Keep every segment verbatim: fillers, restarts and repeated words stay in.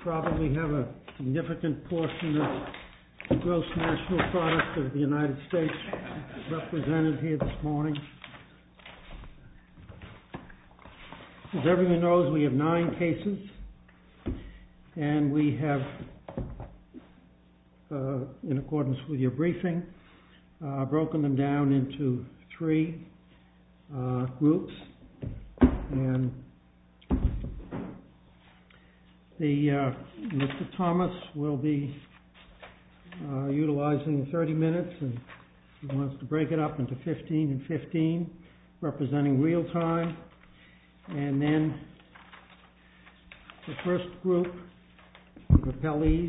probably have a significant portion of the gross national product of the United States represented here this morning. As everyone knows, we have nine cases, and we have, uh, in accordance with your briefing, uh, broken them down into three uh, groups. And the uh, Mister Thomas will be uh, utilizing thirty minutes, and he wants to break it up into fifteen and fifteen, representing real time. And then the first group of appellees,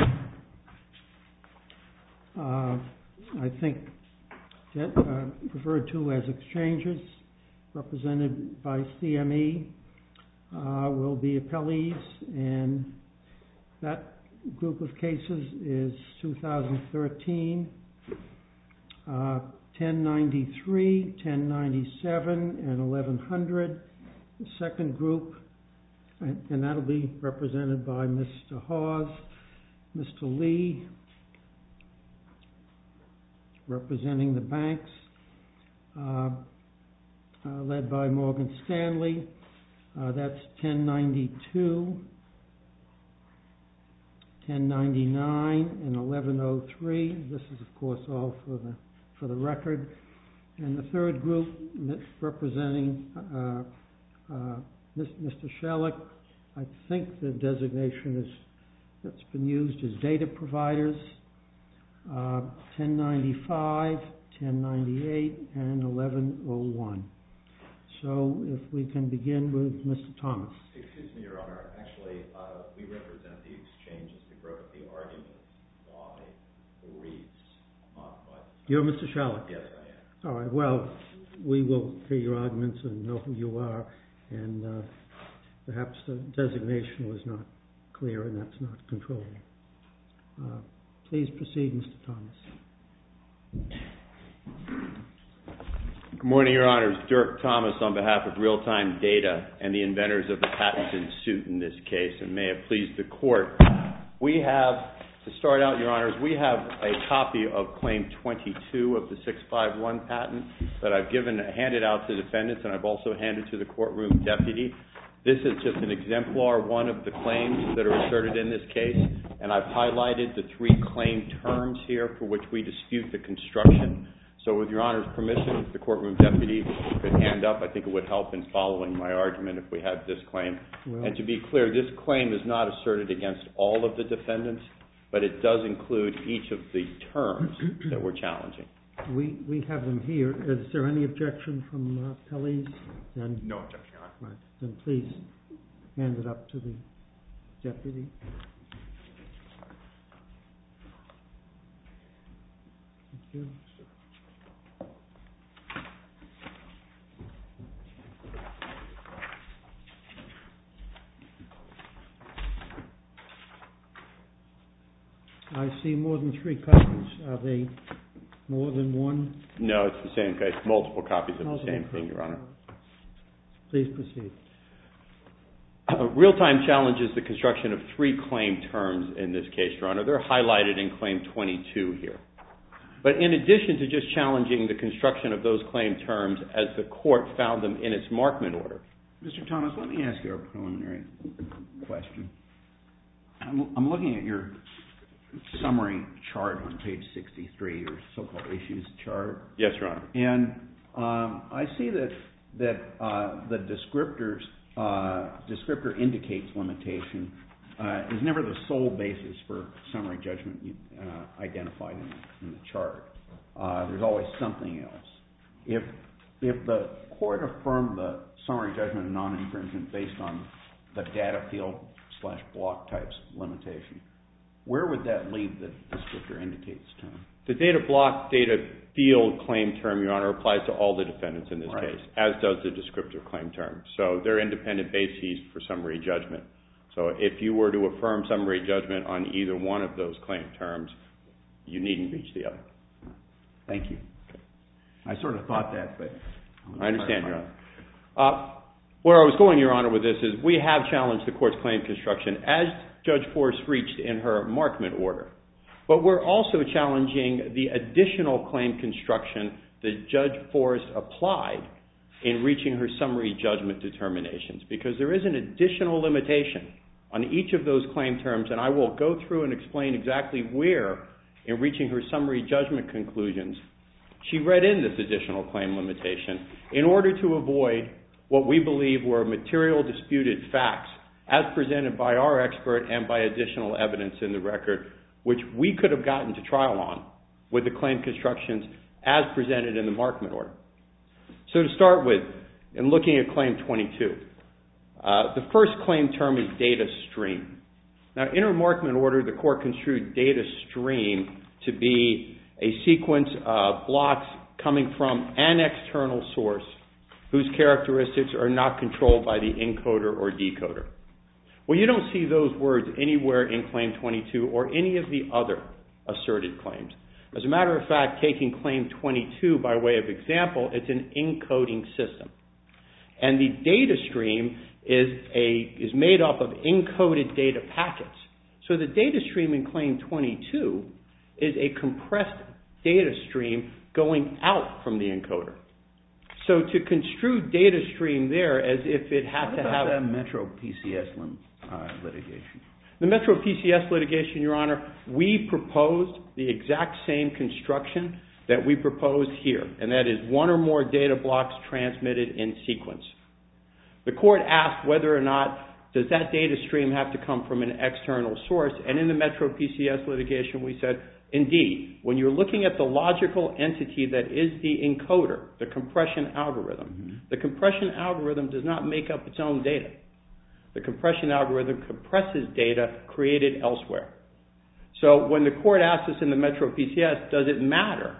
uh, I think uh, referred to as exchanges, represented by C M E, uh, will be appellees, and that group of cases is two thousand thirteen, uh, ten ninety-three, ten ninety-seven, and eleven hundred. The second group, and, and that'll be represented by Mister Hawes, Mister Lee, representing the banks, uh, uh, led by Morgan Stanley. Uh, that's ten ninety-two, ten ninety-nine, and eleven oh three. This is, of course, all for the for the record. And the third group, representing uh, uh, Mister Shellick, I think the designation is that's been used as data providers. Uh, ten ninety-five, ten ninety-eight, and eleven oh one. So if we can begin with Mister Thomas. Excuse me, Your Honor. Actually, uh, we represent the exchanges, the group of the arguments by the Reeds, not by... You're Mister Shellick? Yes, I am. All right. Well, we will hear your arguments and know who you are, and uh, perhaps the designation was not clear, and that's not controlled. Uh, please proceed, Mister Thomas. Good morning, Your Honors. Dirk Thomas on behalf of Real-Time Data and the inventors of the patent in suit in this case, and may it please the Court. We have, to start out, Your Honors, we have a copy of Claim twenty-two of the six five one patent that I've given, handed out to defendants, and I've also handed to the courtroom deputy. This is just an exemplar one of the claims that are asserted in this case, and I've highlighted the three claim terms here for which we dispute the construction. So with Your Honor's permission, if the courtroom deputy could hand up, I think it would help in following my argument if we had this claim. Well, and to be clear, this claim is not asserted against all of the defendants, but it does include each of the terms that we're challenging. We we have them here. Is there any objection from uh, appellees? Then, no objection, Your Honor. Right. Then please hand it up to the deputy. Thank you. I see more than three copies. Are they more than one? No, it's the same case. Multiple copies of Multiple the same copies. thing, Your Honor. Please proceed. Uh, Real-Time challenges the construction of three claim terms in this case, Your Honor. They're highlighted in Claim twenty-two here. But in addition to just challenging the construction of those claim terms as the court found them in its markment order. Mister Thomas, let me ask you a preliminary question. I'm, I'm looking at your summary chart on page sixty-three, your so-called issues chart. Yes, Your Honor. And um, I see that that uh, the descriptors uh, descriptor indicates limitation uh, is never the sole basis for summary judgment uh, identified in, in the chart. Uh, there's always something else. If if the court affirmed the summary judgment of non-infringement based on the data field slash block types limitation, where would that leave the descriptor indicates term? The data block, data field claim term, Your Honor, applies to all the defendants in this right. case, as does the descriptor claim term. So they're independent bases for summary judgment. So if you were to affirm summary judgment on either one of those claim terms, you needn't reach the other. Thank you. I sort of thought that, but... I understand, Your Honor. Uh, Where I was going, Your Honor, with this is we have challenged the court's claim construction as Judge Forrest reached in her Markman order. But we're also challenging the additional claim construction that Judge Forrest applied in reaching her summary judgment determinations, because there is an additional limitation on each of those claim terms, and I will go through and explain exactly where, in reaching her summary judgment conclusions, she read in this additional claim limitation in order to avoid what we believe were material disputed facts as presented by our expert and by additional evidence in the record, which we could have gotten to trial on with the claim constructions as presented in the Markman order. So to start with, in looking at Claim twenty-two, uh, the first claim term is data stream. Now, in her Markman order, the court construed data stream to be a sequence of blocks coming from an external source whose characteristics are not controlled by the encoder or decoder. Well, you don't see those words anywhere in Claim twenty-two or any of the other asserted claims. As a matter of fact, taking Claim twenty-two by way of example, it's an encoding system. And the data stream is, a, is made up of encoded data packets. So the data stream in Claim twenty-two is a compressed data stream going out from the encoder. So to construe data stream there as if it had what to about have... the Metro P C S uh, litigation? The Metro P C S litigation, Your Honor, we proposed the exact same construction that we proposed here, and that is one or more data blocks transmitted in sequence. The court asked whether or not does that data stream have to come from an external source, and in the Metro P C S litigation we said, indeed, when you're looking at the logical entity that is the encoder, the compression algorithm, mm-hmm. the compression algorithm does not make up its own data. The compression algorithm compresses data created elsewhere. So when the court asked us in the Metro P C S, does it matter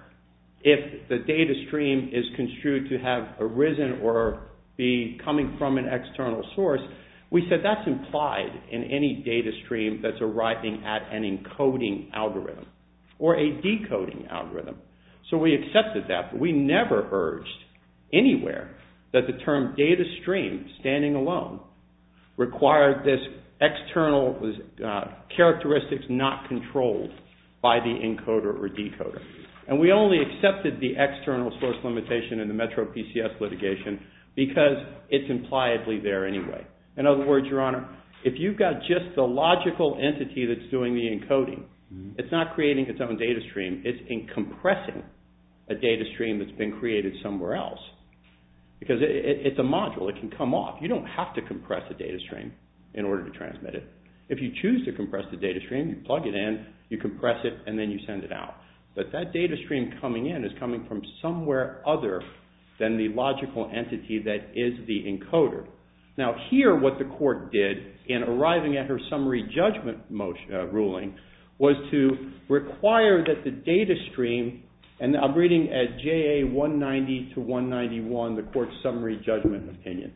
if the data stream is construed to have arisen or be coming from an external source, we said that's implied in any data stream that's arriving at an encoding algorithm or a decoding algorithm. So we accepted that, but we never urged anywhere that the term data stream, standing alone, required this external uh, characteristics not controlled by the encoder or decoder. And we only accepted the external source limitation in the Metro P C S litigation because it's impliedly there anyway. In other words, Your Honor, if you've got just the logical entity that's doing the encoding, mm-hmm. it's not creating its own data stream, it's in compressing a data stream that's been created somewhere else. Because it, it, it's a module, it can come off. You don't have to compress a data stream in order to transmit it. If you choose to compress the data stream, you plug it in, you compress it, and then you send it out. But that data stream coming in is coming from somewhere other than the logical entity that is the encoder. Now here what the court did in arriving at her summary judgment motion, uh, ruling was to require that the data stream, and I'm reading at J A one ninety to one ninety-one, the court's summary judgment opinion,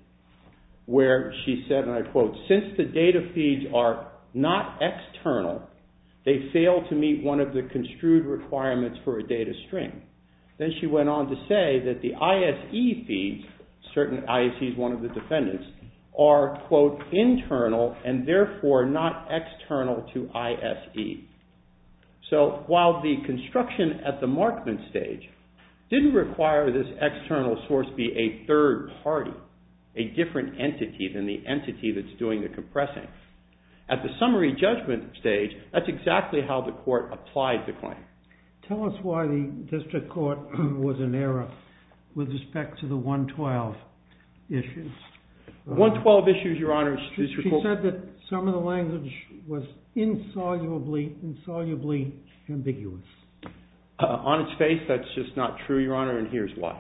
where she said, and I quote, since the data feeds are not external, they fail to meet one of the construed requirements for a data stream. Then she went on to say that the I S E feeds, certain I S Es, one of the defendants, are, quote, internal and therefore not external to I S E. So while the construction at the Markman stage didn't require this external source be a third party, a different entity than the entity that's doing the compressing, at the summary judgment stage, that's exactly how the court applied the claim. Tell us why the district court was in error with respect to the one twelve issues. one twelve issues, Your Honor. She, she said that some of the language was insolubly, insolubly ambiguous. Uh, on its face, that's just not true, Your Honor, and here's why.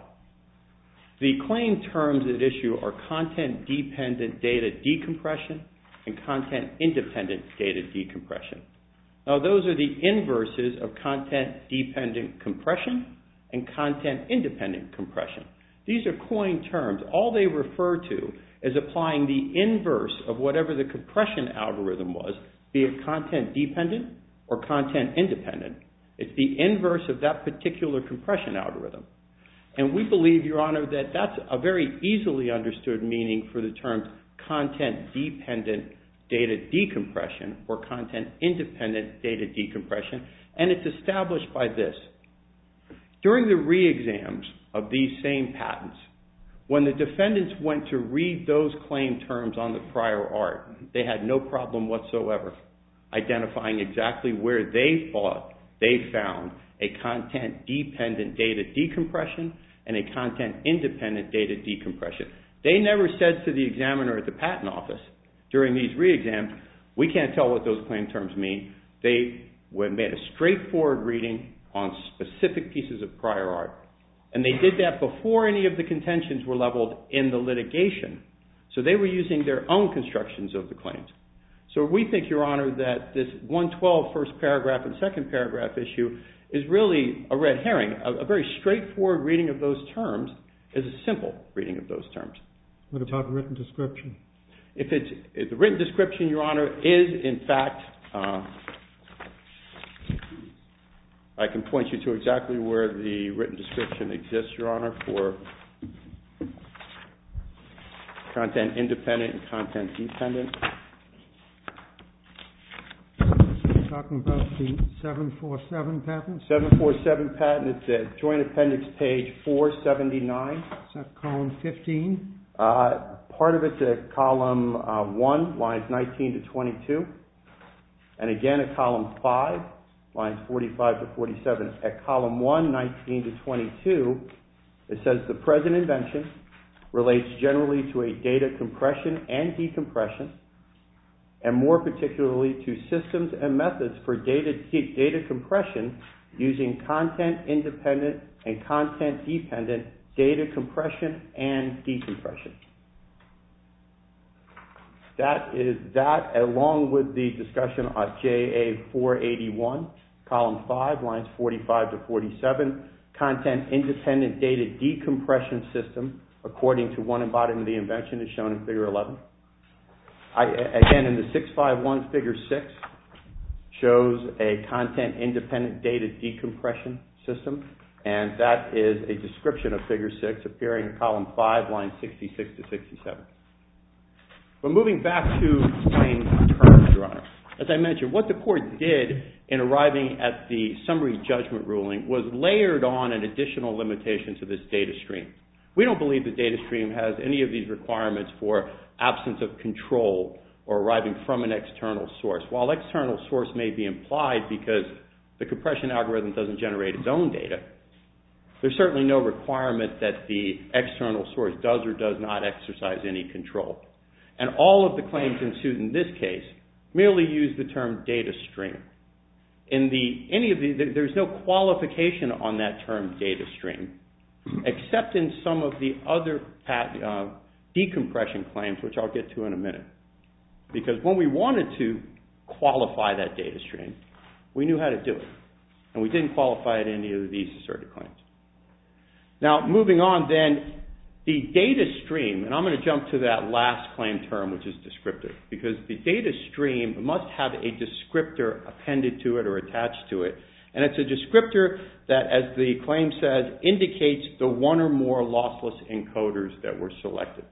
The claim terms at issue are content-dependent data decompression and content-independent data decompression. Now, those are the inverses of content-dependent compression and content-independent compression. These are coined terms. All they refer to is applying the inverse of whatever the compression algorithm was, be it content-dependent or content-independent. It's the inverse of that particular compression algorithm. And we believe, Your Honor, that that's a very easily understood meaning for the term content-dependent data decompression or content-independent data decompression, and it's established by this. During the re-exams of these same patents, when the defendants went to read those claim terms on the prior art, they had no problem whatsoever identifying exactly where they thought they found a content-dependent data decompression and a content-independent data decompression. They never said to the examiner at the patent office during these re-exams, we can't tell what those claim terms mean. They made a straightforward reading on specific pieces of prior art. And they did that before any of the contentions were leveled in the litigation. So they were using their own constructions of the claims. So we think, Your Honor, that this one twelve first paragraph and second paragraph issue is really a red herring. A, a very straightforward reading of those terms is a simple reading of those terms. What about written description? If it's if the written description, Your Honor, is in fact, uh, I can point you to exactly where the written description exists, Your Honor, for content independent and content dependent. Talking about the seven forty-seven patent? seven forty-seven patent, it's at Joint Appendix page four seventy-nine. Is that column fifteen? Uh, part of it's at column uh, one, lines nineteen to twenty-two. And again at column five, lines forty-five to forty-seven. At column one, nineteen to twenty-two, it says the present invention relates generally to a data compression and decompression, and more particularly to systems and methods for data, data compression using content-independent and content-dependent data compression and decompression. That is that, along with the discussion on J A four eighty-one, column five, lines forty-five to forty-seven, content-independent data decompression system, according to one embodiment of the invention, is shown in figure eleven. I, again, in the six five one, figure six, shows a content-independent data decompression system, and that is a description of figure six appearing in column five, lines sixty-six to sixty-seven. But moving back to claim terms, Your Honor, as I mentioned, what the court did in arriving at the summary judgment ruling was layered on an additional limitation to this data stream. We don't believe the data stream has any of these requirements for absence of control or arriving from an external source. While external source may be implied because the compression algorithm doesn't generate its own data, there's certainly no requirement that the external source does or does not exercise any control. And all of the claims in suit in this case merely use the term data stream. In the, any of the, there's no qualification on that term data stream, except in some of the other uh, decompression claims, which I'll get to in a minute. Because when we wanted to qualify that data stream, we knew how to do it. And we didn't qualify it in any of these asserted claims. Now, moving on then, the data stream, and I'm going to jump to that last claim term, which is descriptive, because the data stream must have a descriptor appended to it or attached to it. And it's a descriptor that, as the claim says, indicates the one or more lossless encoders that were selected.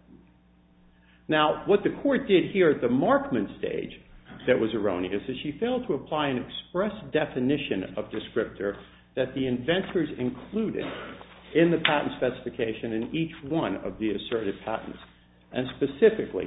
Now, what the court did here at the Markman stage that was erroneous is she failed to apply an express definition of descriptor that the inventors included in the patent specification in each one of the asserted patents. And specifically,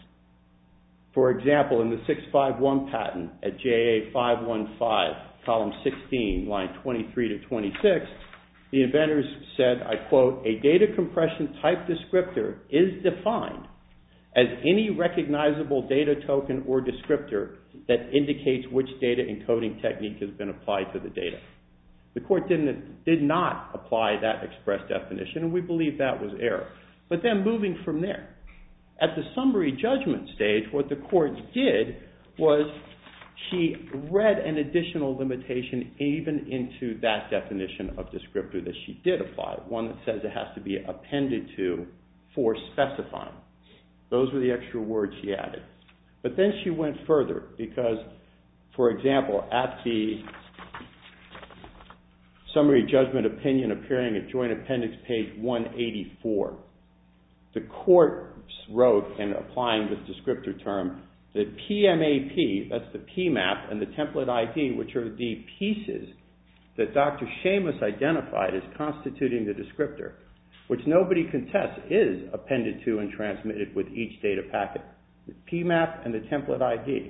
for example, in the six five one patent at J A five one five, column sixteen, line twenty-three to twenty-six, the inventors said, I quote, a data compression type descriptor is defined as any recognizable data token or descriptor that indicates which data encoding technique has been applied to the data. The court didn't, did not apply that express definition, and we believe that was error. But then moving from there, at the summary judgment stage, what the court did was she read an additional limitation even into that definition of descriptor that she did apply, one that says it has to be appended to for specifying. Those were the extra words she added. But then she went further because, for example, at the summary judgment opinion appearing at Joint Appendix page one eighty-four. The court wrote, in applying this descriptor term, that P M A P, that's the P map, and the template I D, which are the pieces that Doctor Seamus identified as constituting the descriptor, which nobody contests is appended to and transmitted with each data packet. The P map and the template I D.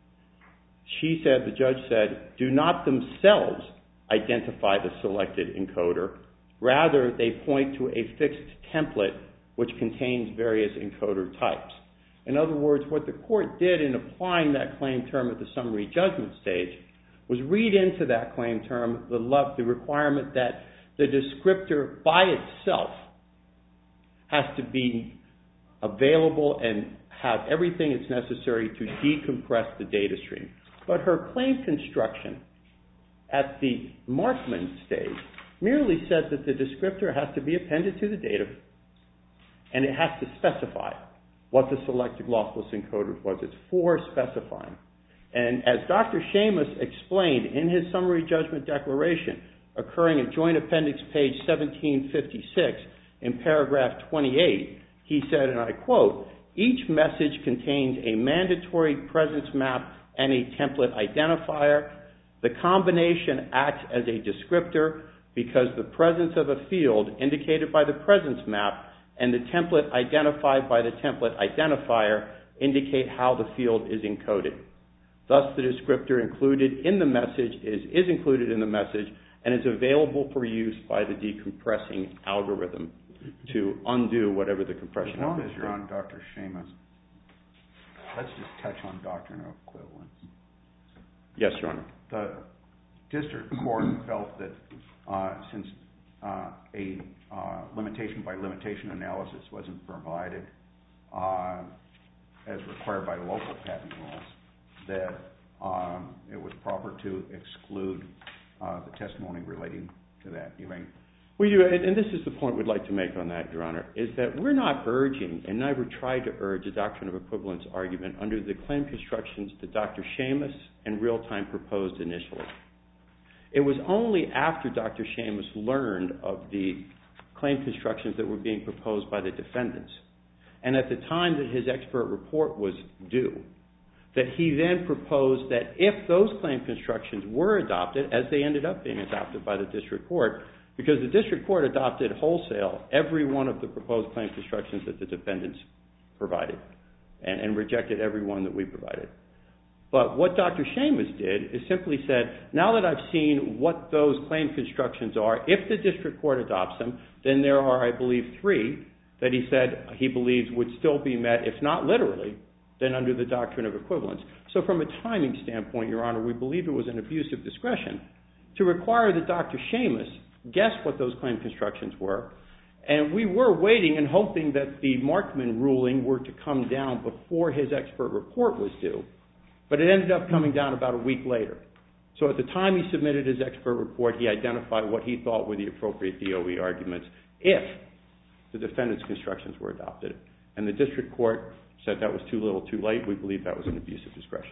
She said, the judge said, do not themselves identify the selected encoder. Rather, they point to a fixed template which contains various encoder types. In other words, what the court did in applying that claim term at the summary judgment stage was read into that claim term the, the requirement that the descriptor by itself has to be available and have everything it's necessary to decompress the data stream. But her claim construction at the Markman stage merely said that the descriptor has to be appended to the data and it has to specify what the selected lossless encoder was. It's for specifying. And as Doctor Seamus explained in his summary judgment declaration, occurring at Joint Appendix page seventeen fifty-six in paragraph twenty-eight, he said, and I quote, each message contains a mandatory presence map and a template identifier. The combination acts as a descriptor because the presence of a field indicated by the presence map and the template identified by the template identifier indicate how the field is encoded. Thus, the descriptor included in the message is, is included in the message and is available for use by the decompressing algorithm to undo whatever the compression. As long as you're on Doctor Seamus, let's just touch on doctrine of equivalence. Yes, Your Honor. The district court felt that uh, since uh, a uh, limitation by limitation analysis wasn't provided uh, as required by local patent rules, that um, it was proper to exclude uh, the testimony relating to that. You may. Well, you, and, and this is the point we'd like to make on that, Your Honor, is that we're not urging and never tried to urge a doctrine of equivalence argument under the claim constructions that Doctor Seamus and Real-Time proposed initially. It was only after Doctor Seamus learned of the claim constructions that were being proposed by the defendants, and at the time that his expert report was due, that he then proposed that if those claim constructions were adopted, as they ended up being adopted by the district court, because the district court adopted wholesale every one of the proposed claim constructions that the defendants provided and, and rejected every one that we provided. But what Doctor Seamus did is simply said, now that I've seen what those claim constructions are, if the district court adopts them, then there are, I believe, three that he said he believes would still be met, if not literally, then under the doctrine of equivalence. So from a timing standpoint, Your Honor, we believe it was an abuse of discretion to require that Doctor Seamus guess what those claim constructions were, and we were waiting and hoping that the Markman ruling were to come down before his expert report was due, but it ended up coming down about a week later. So at the time he submitted his expert report, he identified what he thought were the appropriate D O E arguments if the defendant's constructions were adopted, and the district court said that was too little too late. We believe that was an abuse of discretion.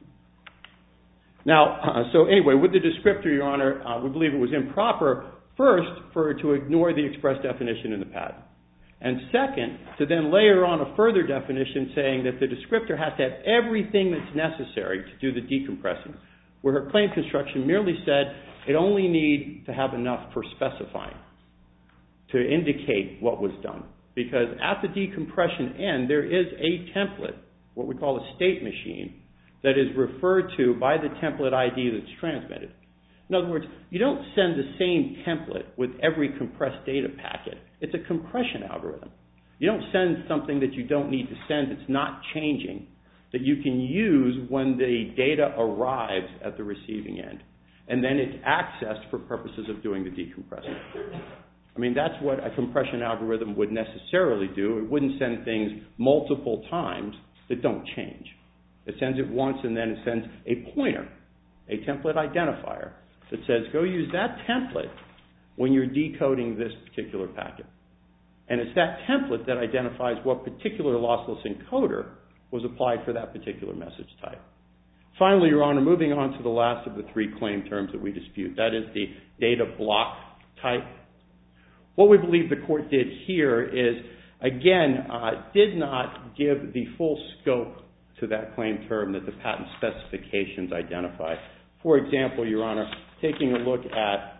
Now, uh, so anyway, with the descriptor, Your Honor, uh, we believe it was improper, first, for to ignore the express definition in the patent, and second, to then layer on a further definition saying that the descriptor has to have everything that's necessary to do the decompressing, where her claim construction merely said it only needs to have enough for specifying to indicate what was done. Because at the decompression end, there is a template, what we call a state machine, that is referred to by the template I D that's transmitted. In other words, you don't send the same template with every compressed data packet. It's a compression algorithm. You don't send something that you don't need to send that's not changing, that you can use when the data arrives at the receiving end. And then it's accessed for purposes of doing the decompressing. I mean, that's what a compression algorithm would necessarily do. It wouldn't send things multiple times that don't change. It sends it once and then it sends a pointer, a template identifier, that says go use that template when you're decoding this particular packet. And it's that template that identifies what particular lossless encoder was applied for that particular message type. Finally, Your Honor, moving on to the last of the three claim terms that we dispute, that is the data block type. What we believe the court did here is, again, uh, did not give the full scope to that claim term that the patent specifications identify. For example, Your Honor, taking a look at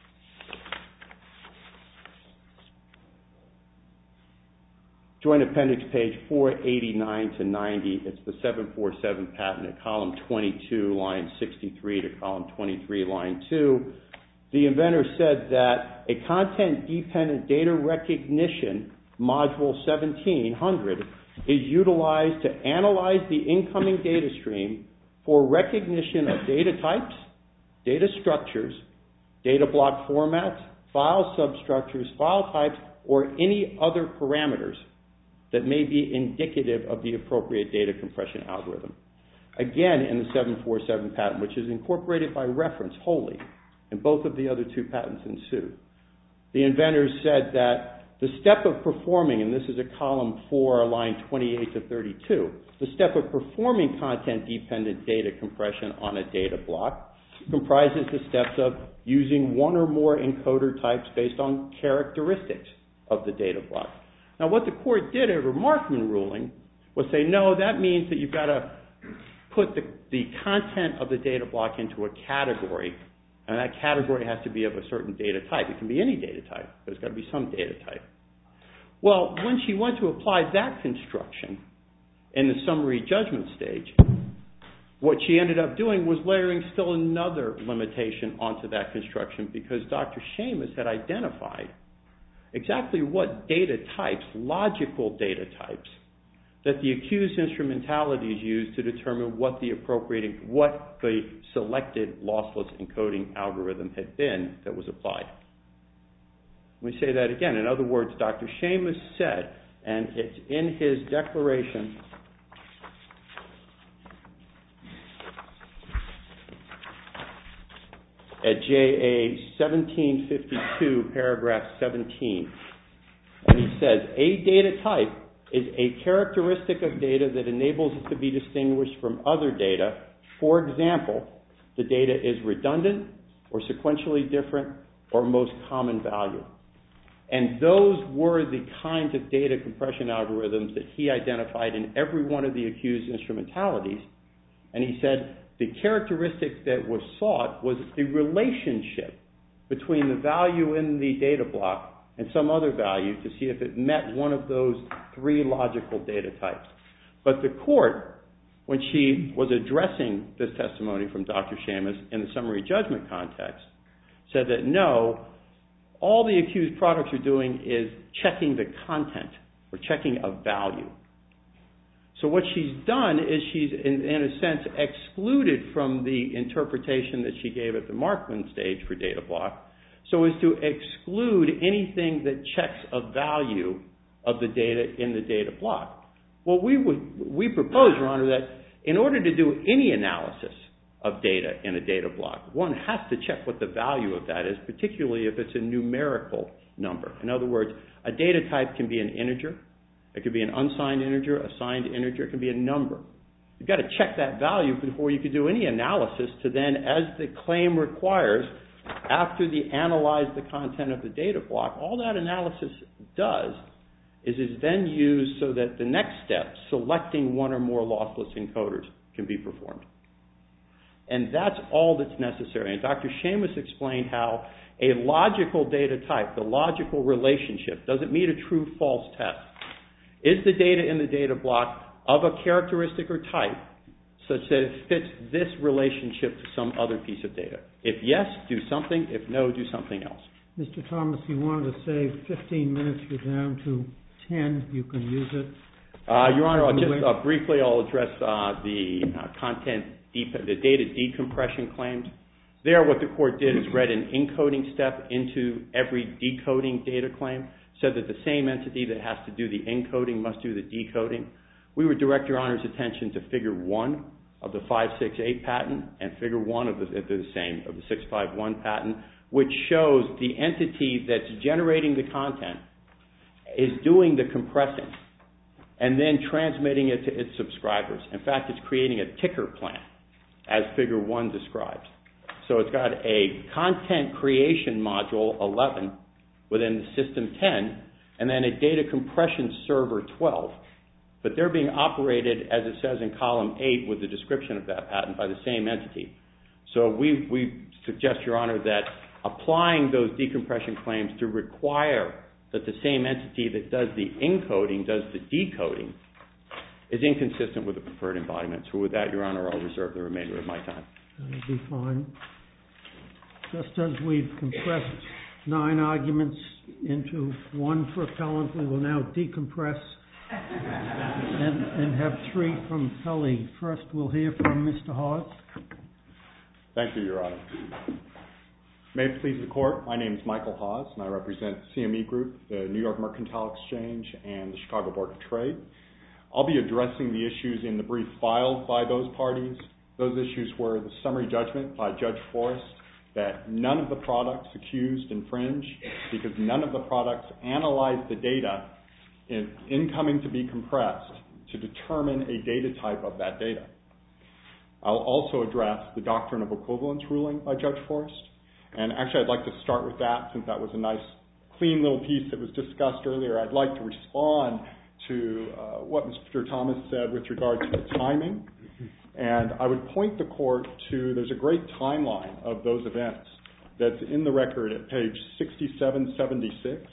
Joint Appendix page four eighty-nine to ninety, it's the seven forty-seven patent at column twenty-two, line sixty-three to column twenty-three, line two. The inventor said that a content-dependent data recognition module seventeen hundred is utilized to analyze the incoming data stream for recognition of data types, data structures, data block formats, file substructures, file types, or any other parameters that may be indicative of the appropriate data compression algorithm. Again, in the seven forty-seven patent, which is incorporated by reference wholly in both of the other two patents in suit, the inventor said that the step of performing, and this is at column four, line twenty-eight to thirty-two, the step of performing content-dependent data compression on a data block comprises the steps of using one or more encoder types based on characteristics of the data block. Now, what the court did at a Markman ruling was say, no, that means that you've got to put the, the content of the data block into a category, and that category has to be of a certain data type. It can be any data type, but there's got to be some data type. Well, when she went to apply that construction in the summary judgment stage, what she ended up doing was layering still another limitation onto that construction, because Doctor Seamus had identified exactly what data types, logical data types, that the accused instrumentalities used to determine what the appropriate, what the selected lossless encoding algorithm had been that was applied. Let me say that again. In other words, Doctor Seamus said, and it's in his declaration at J A seventeen fifty-two, paragraph seventeen. And he says, a data type is a characteristic of data that enables it to be distinguished from other data. For example, the data is redundant or sequentially different or most common value. And those were the kinds of data compression algorithms that he identified in every one of the accused instrumentalities. And he said, the characteristic that was sought was the relationship between the value in the data block and some other value to see if it met one of those three logical data types. But the court, when she was addressing this testimony from Doctor Seamus in the summary judgment context, said that no, all the accused products are doing is checking the content or checking a value. So what she's done is she's, in, in a sense, excluded from the interpretation that she gave at the Markman stage for data block, so as to exclude anything that checks a value of the data in the data block. Well, we would we propose, Your Honor, that in order to do any analysis of data in a data block, one has to check what the value of that is, particularly if it's a numerical number. In other words, a data type can be an integer. It could be an unsigned integer, a signed integer. It can be a number. You've got to check that value before you could do any analysis to then, as the claim requires, after the analyze the content of the data block, all that analysis does is is then used so that the next step, selecting one or more lossless encoders, can be performed. And that's all that's necessary. And Doctor Seamus explained how a logical data type, the logical relationship, doesn't meet a true-false test. Is the data in the data block of a characteristic or type such that it fits this relationship to some other piece of data? If yes, do something. If no, do something else. Mister Thomas, you wanted to save fifteen minutes. You're down to ten. You can use it. Uh, Your Honor, I'll just uh, briefly I'll address uh, the uh, content, de the data decompression claims. There, what the court did is read an encoding step into every decoding data claim, said that the same entity that has to do the encoding must do the decoding. We would direct Your Honor's attention to Figure one of the five six eight patent and Figure one of the, the same of the six five one patent, which shows the entity that's generating the content is doing the compressing and then transmitting it to its subscribers. In fact, it's creating a ticker plan as Figure one describes. So it's got a content creation module eleven within the system ten, and then a data compression server twelve. But they're being operated, as it says in column eight with the description of that patent, by the same entity. So we, we suggest, Your Honor, that applying those decompression claims to require that the same entity that does the encoding does the decoding is inconsistent with the preferred embodiment. So with that, Your Honor, I'll reserve the remainder of my time. That'll be fine. Just as we've compressed nine arguments into one for appellant, we will now decompress and, and have three from Pelley. First, we'll hear from Mister Hawes. Thank you, Your Honor. May it please the Court, my name is Michael Hawes, and I represent C M E Group, the New York Mercantile Exchange, and the Chicago Board of Trade. I'll be addressing the issues in the brief filed by those parties. Those issues were the summary judgment by Judge Forrest that none of the products accused infringe because none of the products analyzed the data in incoming to be compressed to determine a data type of that data. I'll also address the doctrine of equivalence ruling by Judge Forrest. And actually, I'd like to start with that since that was a nice, clean little piece that was discussed earlier. I'd like to respond to uh, what Mister Thomas said with regard to the timing. And I would point the Court to, there's a great timeline of those events that's in the record at page sixty-seven seventy-six.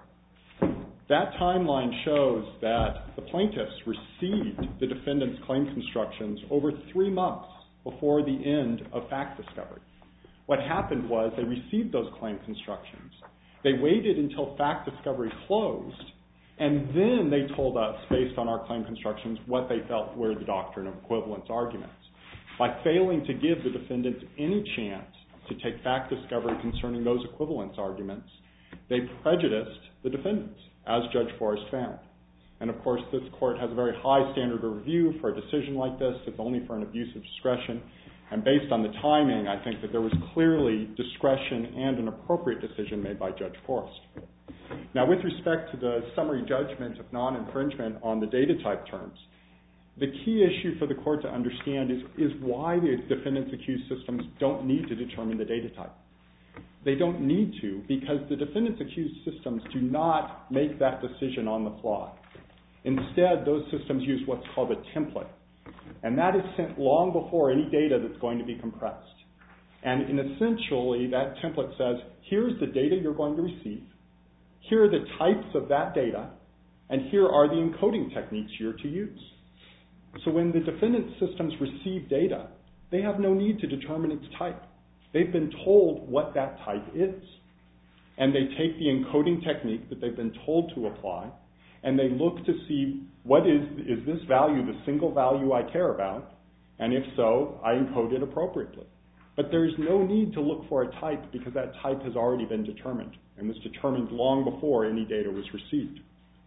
That timeline shows that the plaintiffs received the defendant's claim constructions over three months before the end of fact discovery. What happened was they received those claim constructions. They waited until fact discovery closed, and then they told us, based on our claim constructions, what they felt were the doctrine of equivalence arguments. By failing to give the defendants any chance to take fact discovery concerning those equivalence arguments, they prejudiced the defendants, as Judge Forrest found. And of course, this Court has a very high standard of review for a decision like this. It's only for an abuse of discretion. And based on the timing, I think that there was clearly discretion and an appropriate decision made by Judge Forrest. Now, with respect to the summary judgment of non-infringement on the data type terms, the key issue for the Court to understand is, is why the defendants' accused systems don't need to determine the data type. They don't need to because the defendants' accused systems do not make that decision on the fly. Instead, those systems use what's called a template. And that is sent long before any data that's going to be compressed. And in essentially, that template says, here's the data you're going to receive, here are the types of that data, and here are the encoding techniques you're to use. So when the defendant's systems receive data, they have no need to determine its type. They've been told what that type is. And they take the encoding technique that they've been told to apply, and they look to see what is, is this value the single value I care about, and if so, I encode it appropriately. But there's no need to look for a type because that type has already been determined and was determined long before any data was received.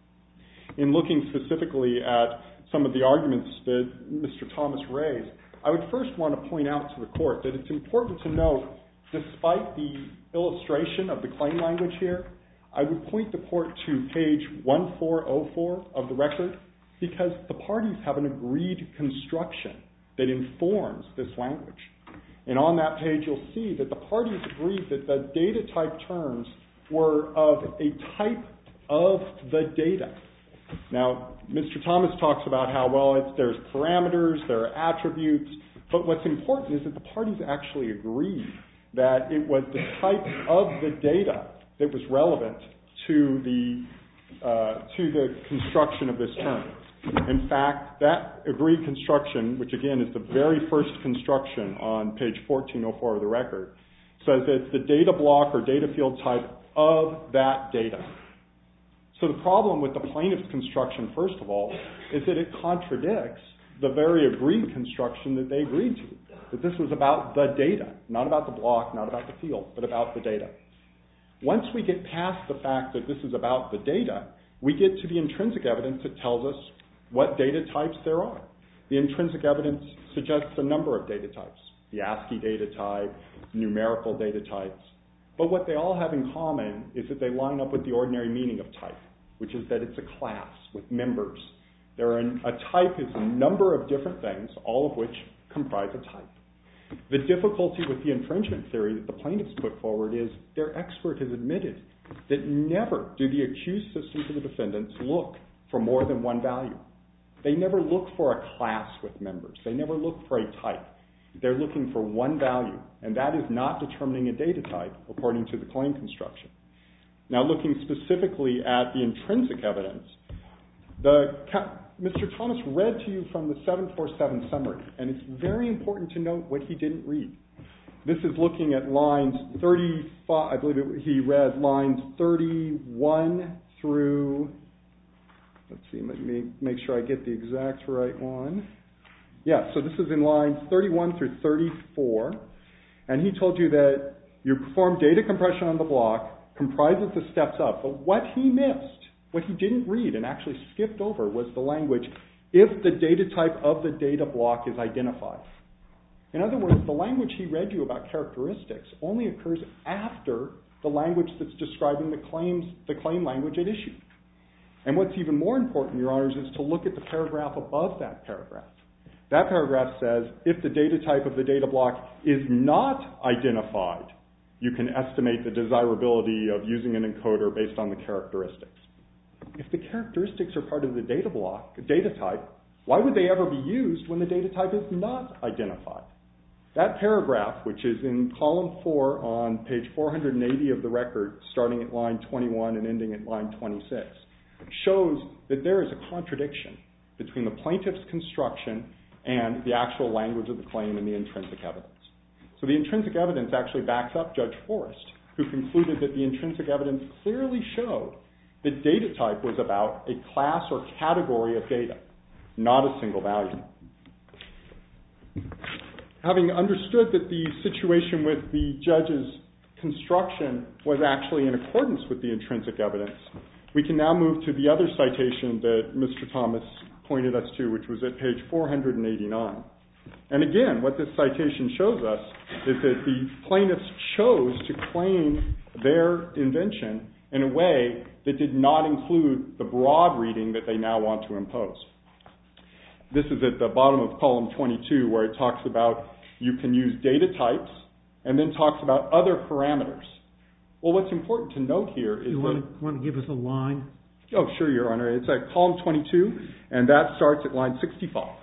In looking specifically at some of the arguments that Mister Thomas raised, I would first want to point out to the Court that it's important to note, despite the illustration of the claim language here, I would point the Court to page one four oh four of the record because the parties have an agreed construction that informs this language. And on that page, you'll see that the parties agreed that the data type terms were of a type of the data. Now, Mister Thomas talks about how, well, it's, there's parameters, there are attributes, but what's important is that the parties actually agreed that it was the type of the data that was relevant to the, uh, to the construction of this term. In fact, that agreed construction, which again is the very first construction on page fourteen oh four of the record, says that it's the data block or data field type of that data. So the problem with the plaintiff's construction, first of all, is that it contradicts the very agreed construction that they agreed to, that this was about the data, not about the block, not about the field, but about the data. Once we get past the fact that this is about the data, we get to the intrinsic evidence that tells us what data types there are. The intrinsic evidence suggests a number of data types, the ASCII data type, numerical data types. But what they all have in common is that they line up with the ordinary meaning of type, which is that it's a class with members. There are an, a type is a number of different things, all of which comprise a type. The difficulty with the infringement theory that the plaintiffs put forward is their expert has admitted that never do the accused systems of the defendants look for more than one value. They never look for a class with members. They never look for a type. They're looking for one value, and that is not determining a data type according to the claim construction. Now, looking specifically at the intrinsic evidence, the, Mister Thomas read to you from the seven forty-seven summary, and it's very important to note what he didn't read. This is looking at lines thirty-five, I believe it, he read lines thirty-one through, let's see, let me make sure I get the exact right one. Yeah, so this is in lines thirty-one through thirty-four, and he told you that you perform data compression on the block, comprises the steps up, but what he missed, what he didn't read and actually skipped over was the language, if the data type of the data block is identified. In other words, the language he read you about characteristics only occurs after the language that's describing the claims, the claim language at issue. And what's even more important, Your Honors, is to look at the paragraph above that paragraph. That paragraph says, if the data type of the data block is not identified, you can estimate the desirability of using an encoder based on the characteristics. If the characteristics are part of the data block, data type, why would they ever be used when the data type is not identified? That paragraph, which is in column four on page four hundred eighty of the record, starting at line twenty-one and ending at line twenty-six, shows that there is a contradiction between the plaintiff's construction and the actual language of the claim and the intrinsic evidence. So the intrinsic evidence actually backs up Judge Forrest, who concluded that the intrinsic evidence clearly showed that data type was about a class or category of data, not a single value. Having understood that the situation with the judge's construction was actually in accordance with the intrinsic evidence, we can now move to the other citation that Mister Thomas pointed us to, which was at page four hundred eighty-nine. And again, what this citation shows us is that the plaintiffs chose to claim their invention in a way that did not include the broad reading that they now want to impose. This is at the bottom of column twenty-two, where it talks about you can use data types and then talks about other parameters. Well, what's important to note here is you that... want to, want to give us a line? Oh, sure, Your Honor. It's at column twenty-two, and that starts at line sixty-five.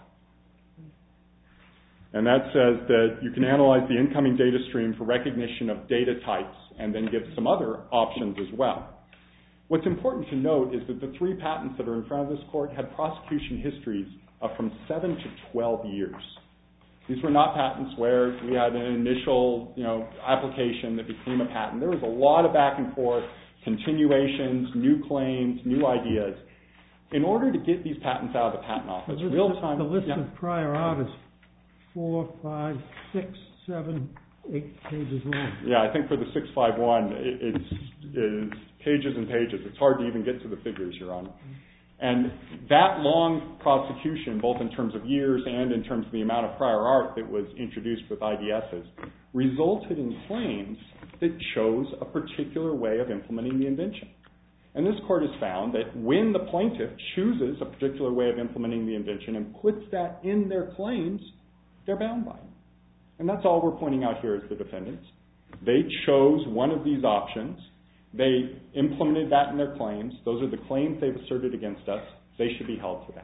And that says that you can analyze the incoming data stream for recognition of data types and then give some other options as well. What's important to note is that the three patents that are in front of this court had prosecution histories of from seven to twelve years. These were not patents where we had an initial, you know, application that became a patent. There was a lot of back and forth, continuations, new claims, new ideas. In order to get these patents out of the patent office, the real list, time... The list yeah. of prior art is four, five, six, seven, eight pages long. Yeah, I think for the six five one, it, it's is pages and pages. It's hard to even get to the figures, Your Honor. And that long prosecution, both in terms of years and in terms of the amount of prior art that was introduced with I D Ss, resulted in claims that chose a particular way of implementing the invention. And this court has found that when the plaintiff chooses a particular way of implementing the invention and puts that in their claims, they're bound by it. And that's all we're pointing out here as the defendants. They chose one of these options. They implemented that in their claims. Those are the claims they've asserted against us. They should be held to that.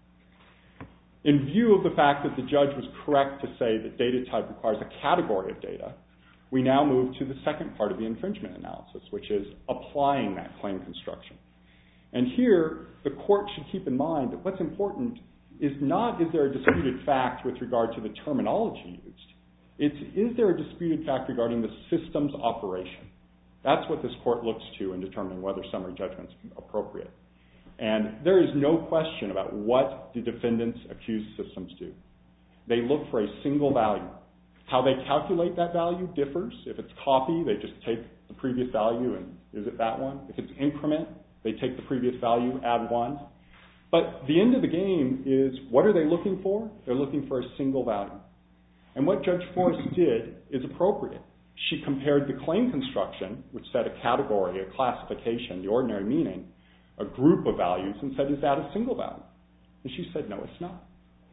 In view of the fact that the judge was correct to say that data type requires a category of data, we now move to the second part of the infringement analysis, which is applying that claim construction. And here, the court should keep in mind that what's important is not is there a disputed fact with regard to the terminology used. It's is there a disputed fact regarding the system's operation. That's what this court looks to in determining whether summary judgment is appropriate. And there is no question about what the defendants' accused systems do. They look for a single value. How they calculate that value differs. If it's copy, they just take the previous value and is it that one? If it's increment, they take the previous value, add one. But the end of the game is, what are they looking for? They're looking for a single value. And what Judge Forrest did is appropriate. She compared the claim construction, which said a category, a classification, the ordinary meaning, a group of values, and said, is that a single value? And she said, no, it's not.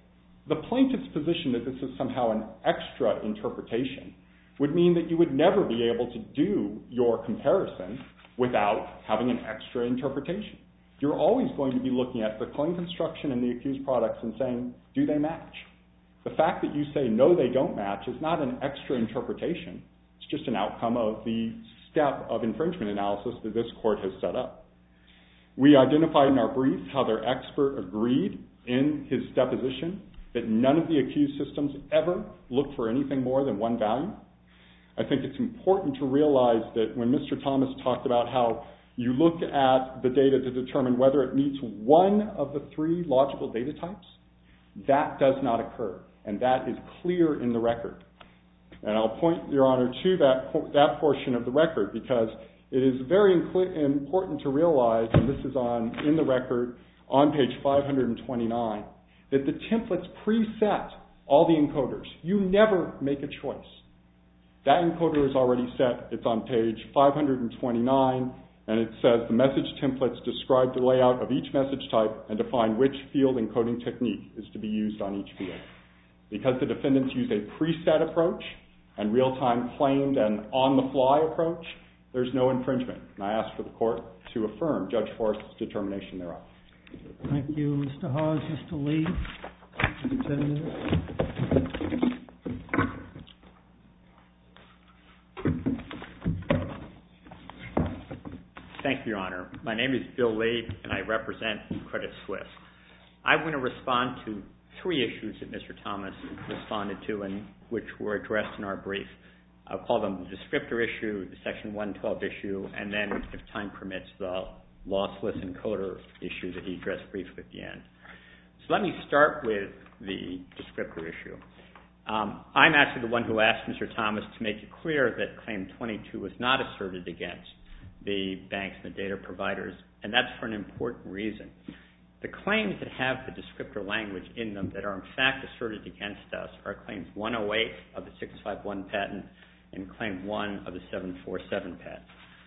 The plaintiff's position that this is somehow an extra interpretation would mean that you would never be able to do your comparison without having an extra interpretation. You're always going to be looking at the claim construction and the accused products and saying, do they match? The fact that you say, no, they don't match is not an extra interpretation. It's just an outcome of the step of infringement analysis that this court has set up. We identified in our brief how their expert agreed in his deposition that none of the accused systems ever looked for anything more than one value. I think it's important to realize that when Mister Thomas talked about how you look at the data to determine whether it meets one of the three logical data types, that does not occur, and that is clear in the record. And I'll point, Your Honor, to that, that portion of the record because it is very important to realize, and this is on in the record on page five hundred twenty-nine, that the templates preset all the encoders. You never make a choice. That encoder is already set. It's on page five hundred twenty-nine, and it says the message templates describe the layout of each message type and define which field encoding technique is to be used on each field. Because the defendants use a preset approach and real-time claimed and on-the-fly approach, there's no infringement. And I ask for the court to affirm Judge Forrest's determination thereof. Thank you, Mister Hawes. Mister Lee, ten minutes. Thank you, Your Honor. My name is Bill Lee, and I represent Credit Suisse. I'm going to respond to three issues that Mister Thomas responded to and which were addressed in our brief. I'll call them the descriptor issue, the Section one twelve issue, and then, if time permits, the lossless encoder issue that he addressed briefly at the end. So let me start with the descriptor issue. Um, I'm actually the one who asked Mister Thomas to make it clear that Claim twenty-two was not asserted against the banks and the data providers, and that's for an important reason. The claims that have the descriptor language in them that are in fact asserted against us are Claims one oh eight of the six five one patent and Claim one of the seven forty-seven patent.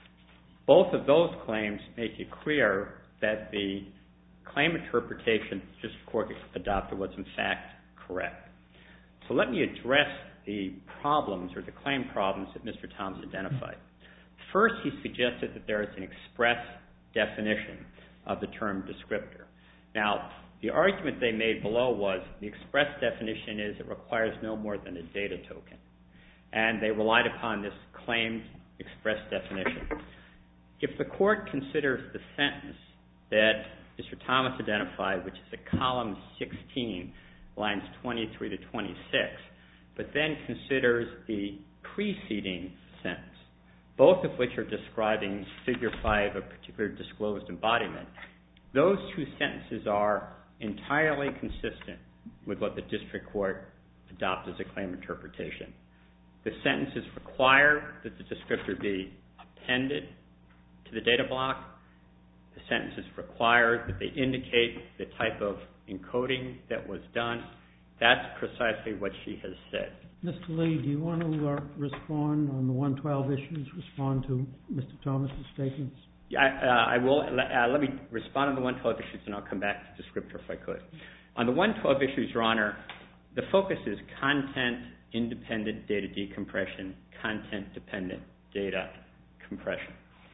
Both of those claims make it clear that the claim interpretation the district court adopted was in fact correct. So let me address the problems or the claim problems that Mister Thomas identified. First, he suggested that there is an express definition of the term descriptor. Now, the argument they made below was the express definition is it requires no more than a data token. And they relied upon this claimed express definition. If the court considers the sentence that Mister Thomas identified, which is at column sixteen, lines twenty-three to twenty-six, but then considers the preceding sentence, both of which are describing figure five, a particular disclosed embodiment, those two sentences are entirely consistent with what the district court adopted as a claim interpretation. The sentences require that the descriptor be appended to the data block. The sentences require that they indicate the type of encoding that was done. That's precisely what she has said. Mister Lee, do you want to uh, respond on the one twelve issues, respond to Mister Thomas's statements? Yeah, I, uh, I will. Uh, let me respond on the one twelve issues, and I'll come back to descriptor if I could. On the one twelve issues, Your Honor, the focus is content-independent data decompression, content-dependent data compression.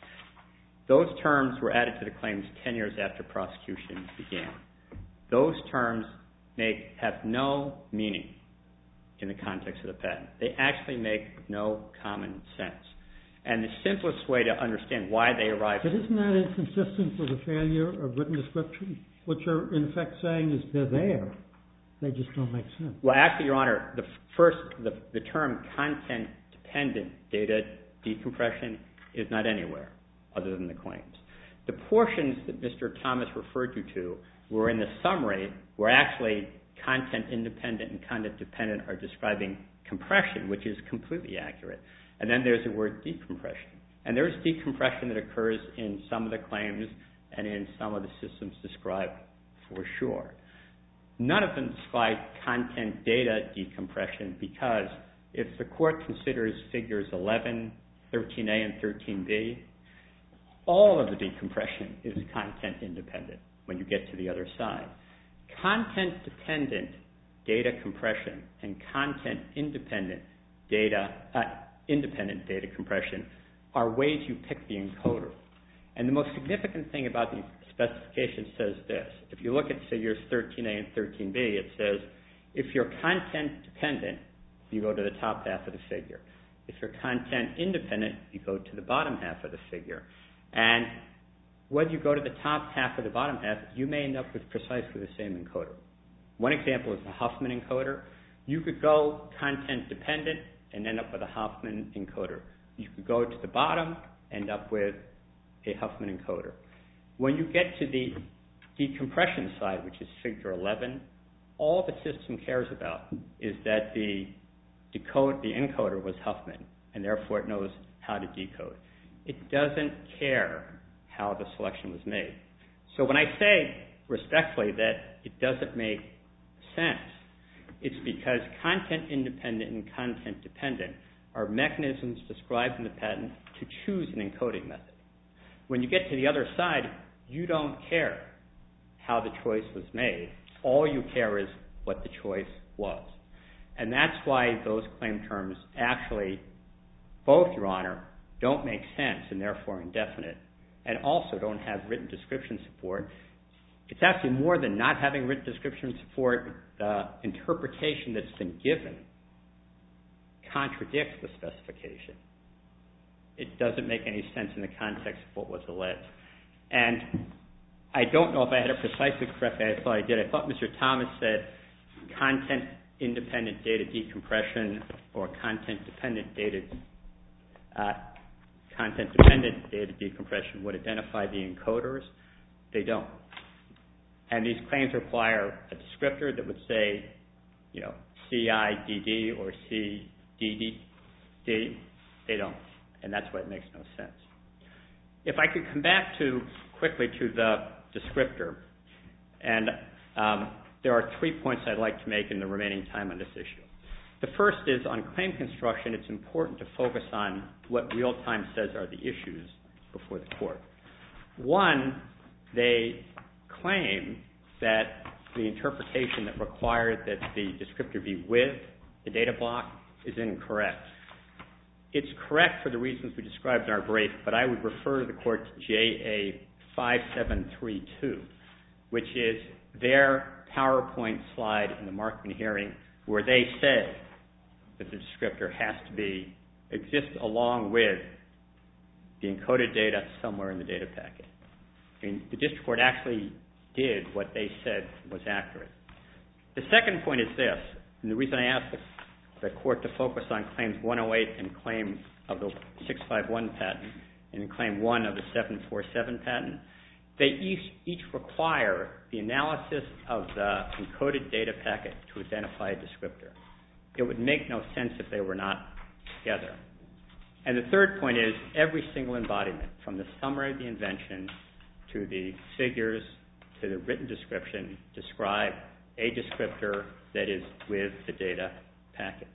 Those terms were added to the claims ten years after prosecution began. Those terms make have no meaning in the context of the patent. They actually make no common sense. And the simplest way to understand why they arrived... But isn't that inconsistent with the failure of written description? What you're in effect saying is they're there. They just don't make sense. Well, actually, Your Honor, the first, the, the term content-dependent data decompression is not anywhere other than the claims. The portions that Mister Thomas referred you to were in the summary where actually content-independent and content-dependent are describing compression, which is completely accurate. And then there's the word decompression. And there's decompression that occurs in some of the claims and in some of the systems described for sure. None of them describe content data decompression because if the court considers figures eleven, thirteen A, and thirteen B, all of the decompression is content independent when you get to the other side. Content dependent data compression and content independent data uh, independent data compression are ways you pick the encoder. And the most significant thing about the specification says this. If you look at figures thirteen A and thirteen B, it says if you're content dependent, you go to the top half of the figure. If you're content independent, you go to the bottom half of the figure. And whether you go to the top half or the bottom half, you may end up with precisely the same encoder. One example is the Huffman encoder. You could go content dependent and end up with a Huffman encoder. You could go to the bottom, end up with a Huffman encoder. When you get to the decompression side, which is figure eleven, all the system cares about is that the decode, the encoder was Huffman, and therefore it knows how to decode. It doesn't care how the selection was made. So when I say respectfully that it doesn't make sense, it's because content independent and content dependent are mechanisms described in the patent to choose an encoding method. When you get to the other side, you don't care how the choice was made. All you care is what the choice was. And that's why those claim terms actually, both, Your Honor, don't make sense and therefore indefinite, and also don't have written description support. It's actually more than not having written description support. The interpretation that's been given contradicts the specification. It doesn't make any sense in the context of what was alleged. And I don't know if I had it precisely correctly. I thought I did. I thought Mister Thomas said content-independent data decompression or content-dependent data uh, content-dependent data decompression would identify the encoders. They don't. And these claims require a descriptor that would say, you know, C I D D or C D D D. They don't. And that's why it makes no sense. If I could come back to quickly to the descriptor, and um, there are three points I'd like to make in the remaining time on this issue. The first is on claim construction, it's important to focus on what real-time says are the issues before the court. One, they claim that the interpretation that required that the descriptor be with the data block is incorrect. It's correct for the reasons we described in our brief, but I would refer the court to J A five seven three two, which is their PowerPoint slide in the Markman hearing where they say that the descriptor has to be exist along with the encoded data somewhere in the data packet. I mean, the district court actually did what they said was accurate. The second point is this, and the reason I asked the, the court to focus on claims one oh eight and claim of the six five one patent and claim one of the seven forty-seven patent, they each, each require the analysis of the encoded data packet to identify a descriptor. It would make no sense if they were not together. And the third point is every single embodiment, from the summary of the invention to the figures to the written description, describe a descriptor that is with the data packet.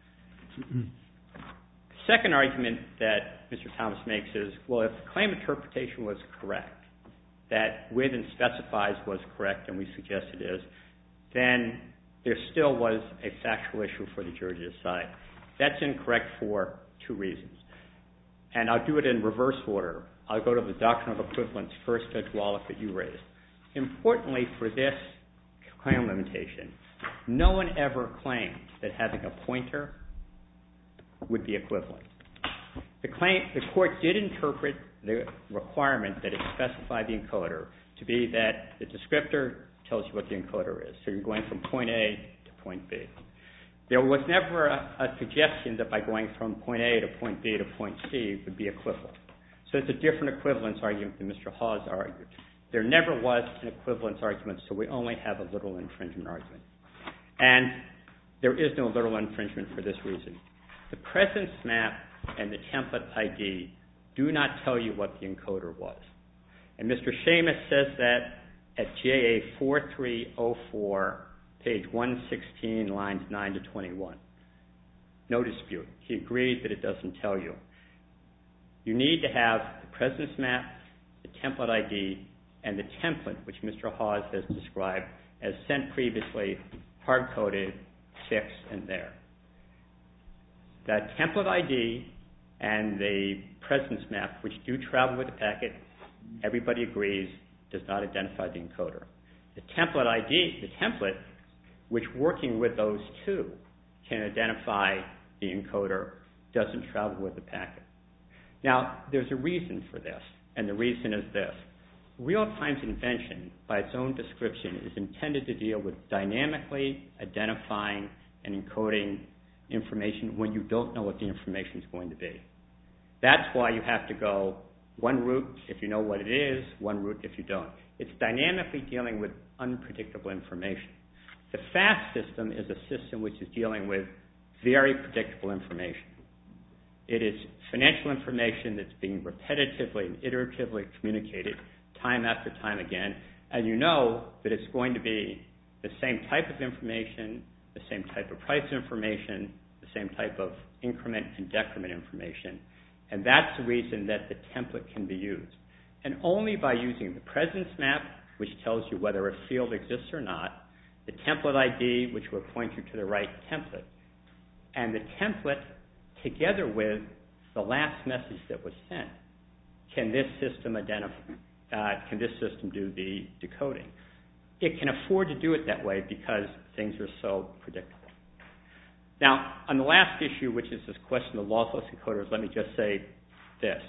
The second argument that Mister Thomas makes is, well, if the claim interpretation was correct, that with and specifies was correct, and we suggest it is, then there still was a factual issue for the jury to decide. That's incorrect for two reasons. And I'll do it in reverse order. I'll go to the doctrine of equivalence first, Judge Wallach, that you raised. Importantly for this claim limitation, no one ever claimed that having a pointer would be equivalent. The, claim, the court did interpret the requirement that it specify the encoder to be that the descriptor tells you what the encoder is. So you're going from point A to point B. There was never a, a suggestion that by going from point A to point B to point C would be equivalent. So it's a different equivalence argument than Mister Hawes argued. There never was an equivalence argument, so we only have a literal infringement argument. And there is no literal infringement for this reason. The presence map and the template I D do not tell you what the encoder was. And Mister Seamus says that at J A four three zero four, page one sixteen, lines nine to twenty-one. No dispute. He agreed that it doesn't tell you. You need to have the presence map, the template I D, and the template, which Mister Hawes has described as sent previously, hard-coded, fixed, and there. The template I D and the presence map, which do travel with the packet, everybody agrees, does not identify the encoder. The template I D, the template, which working with those two can identify the encoder, doesn't travel with the packet. Now, there's a reason for this, and the reason is this. Real-time's invention, by its own description, is intended to deal with dynamically identifying and encoding information when you don't know what the information is going to be. That's why you have to go one route if you know what it is, one route if you don't. It's dynamically dealing with unpredictable information. The FAST system is a system which is dealing with very predictable information. It is financial information that's being repetitively and iteratively communicated time after time again, and you know that it's going to be the same type of information, the same type of price information, the same type of increment and decrement information, and that's the reason that the template can be used. And only by using the presence map, which tells you whether a field exists or not, the template I D, which will point you to the right template, and the template together with the last message that was sent, can this system identify, uh, can this system do the decoding? It can afford to do it that way because things are so predictable. Now, on the last issue, which is this question of lossless encoders, let me just say this.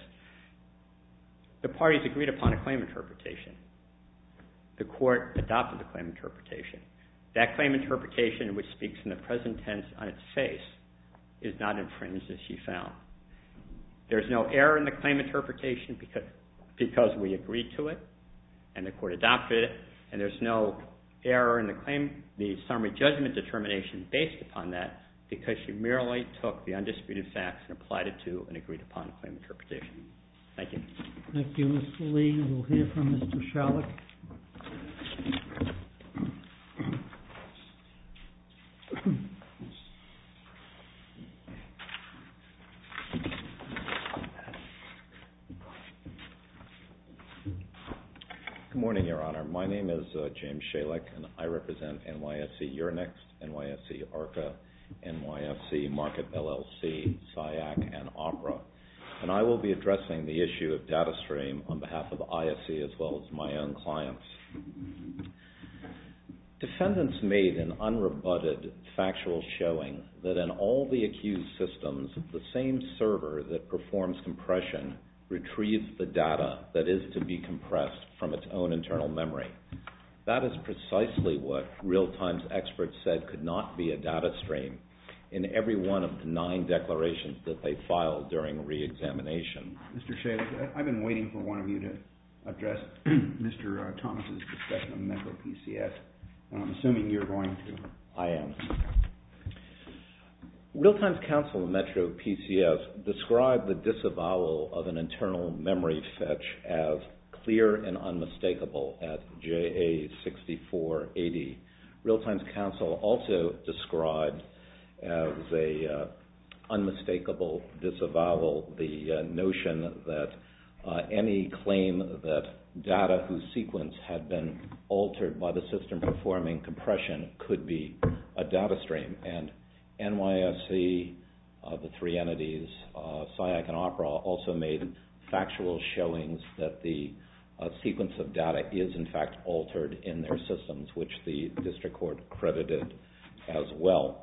The parties agreed upon a claim interpretation. The court adopted the claim interpretation. That claim interpretation, which speaks in the present tense on its face, is not infringed, as she found. There's no error in the claim interpretation because, because we agreed to it, and the court adopted it, and there's no error in the claim, the summary judgment determination based upon that, because she merely took the undisputed facts and applied it to an agreed upon claim interpretation. Thank you. Thank you, Mister Lee. We'll hear from Mister Shalek. Good morning, Your Honor. My name is uh, James Shalek, and I represent N Y S C Euronext, N Y S C ARCA, N Y S C Market L L C, SIAC, and OPERA. And I will be addressing the issue of data stream on behalf of I S C as well as my own clients. Defendants made an unrebutted factual showing that in all the accused systems, the same server that performs compression retrieves the data that is to be compressed from its own internal memory. That is precisely what Real-Time's experts said could not be a data stream in every one of the nine declarations that they filed during re-examination. Mister Shalek, I've been waiting for one of you to address Mister Thomas's discussion of Metro P C S, and I'm assuming you're going to. I am. Real-Time's counsel in Metro P C S described the disavowal of an internal memory fetch as clear and unmistakable at J A sixty-four eighty. Real-Time's counsel also described as a uh, unmistakable disavowal the uh, notion that uh, any claim that data whose sequence had been altered by the system performing compression could be a data stream. And N Y S C, uh, the three entities, uh, SIAC and OPERA, also made factual showings that the uh, sequence of data is in fact altered in their systems, which the district court credited as well.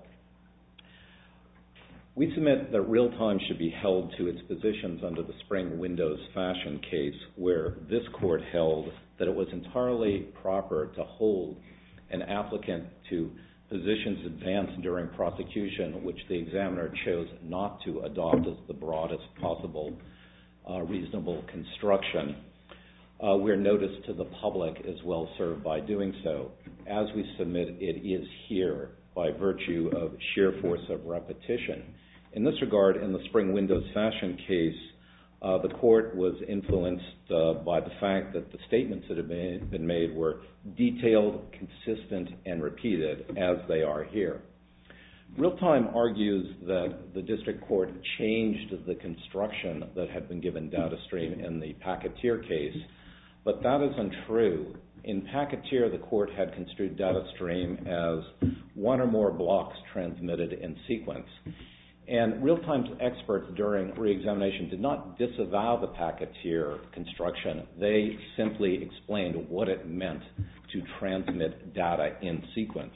We submit that Real-Time should be held to its positions under the Spring Windows Fashion case, where this court held that it was entirely proper to hold an applicant to positions advanced during prosecution, which the examiner chose not to adopt as the broadest possible uh, reasonable construction, uh, where notice to the public is well served by doing so. As we submit, it is here by virtue of sheer force of repetition. In this regard, in the Spring Windows Fashion case, uh, the court was influenced uh, by the fact that the statements that had been, been made were detailed, consistent, and repeated, as they are here. Real-Time argues that the district court changed the construction that had been given data stream in the Packeteer case, but that is untrue, In Packeteer, the court had construed data stream as one or more blocks transmitted in sequence. And Real-Time's experts during reexamination did not disavow the Packeteer construction. They simply explained what it meant to transmit data in sequence.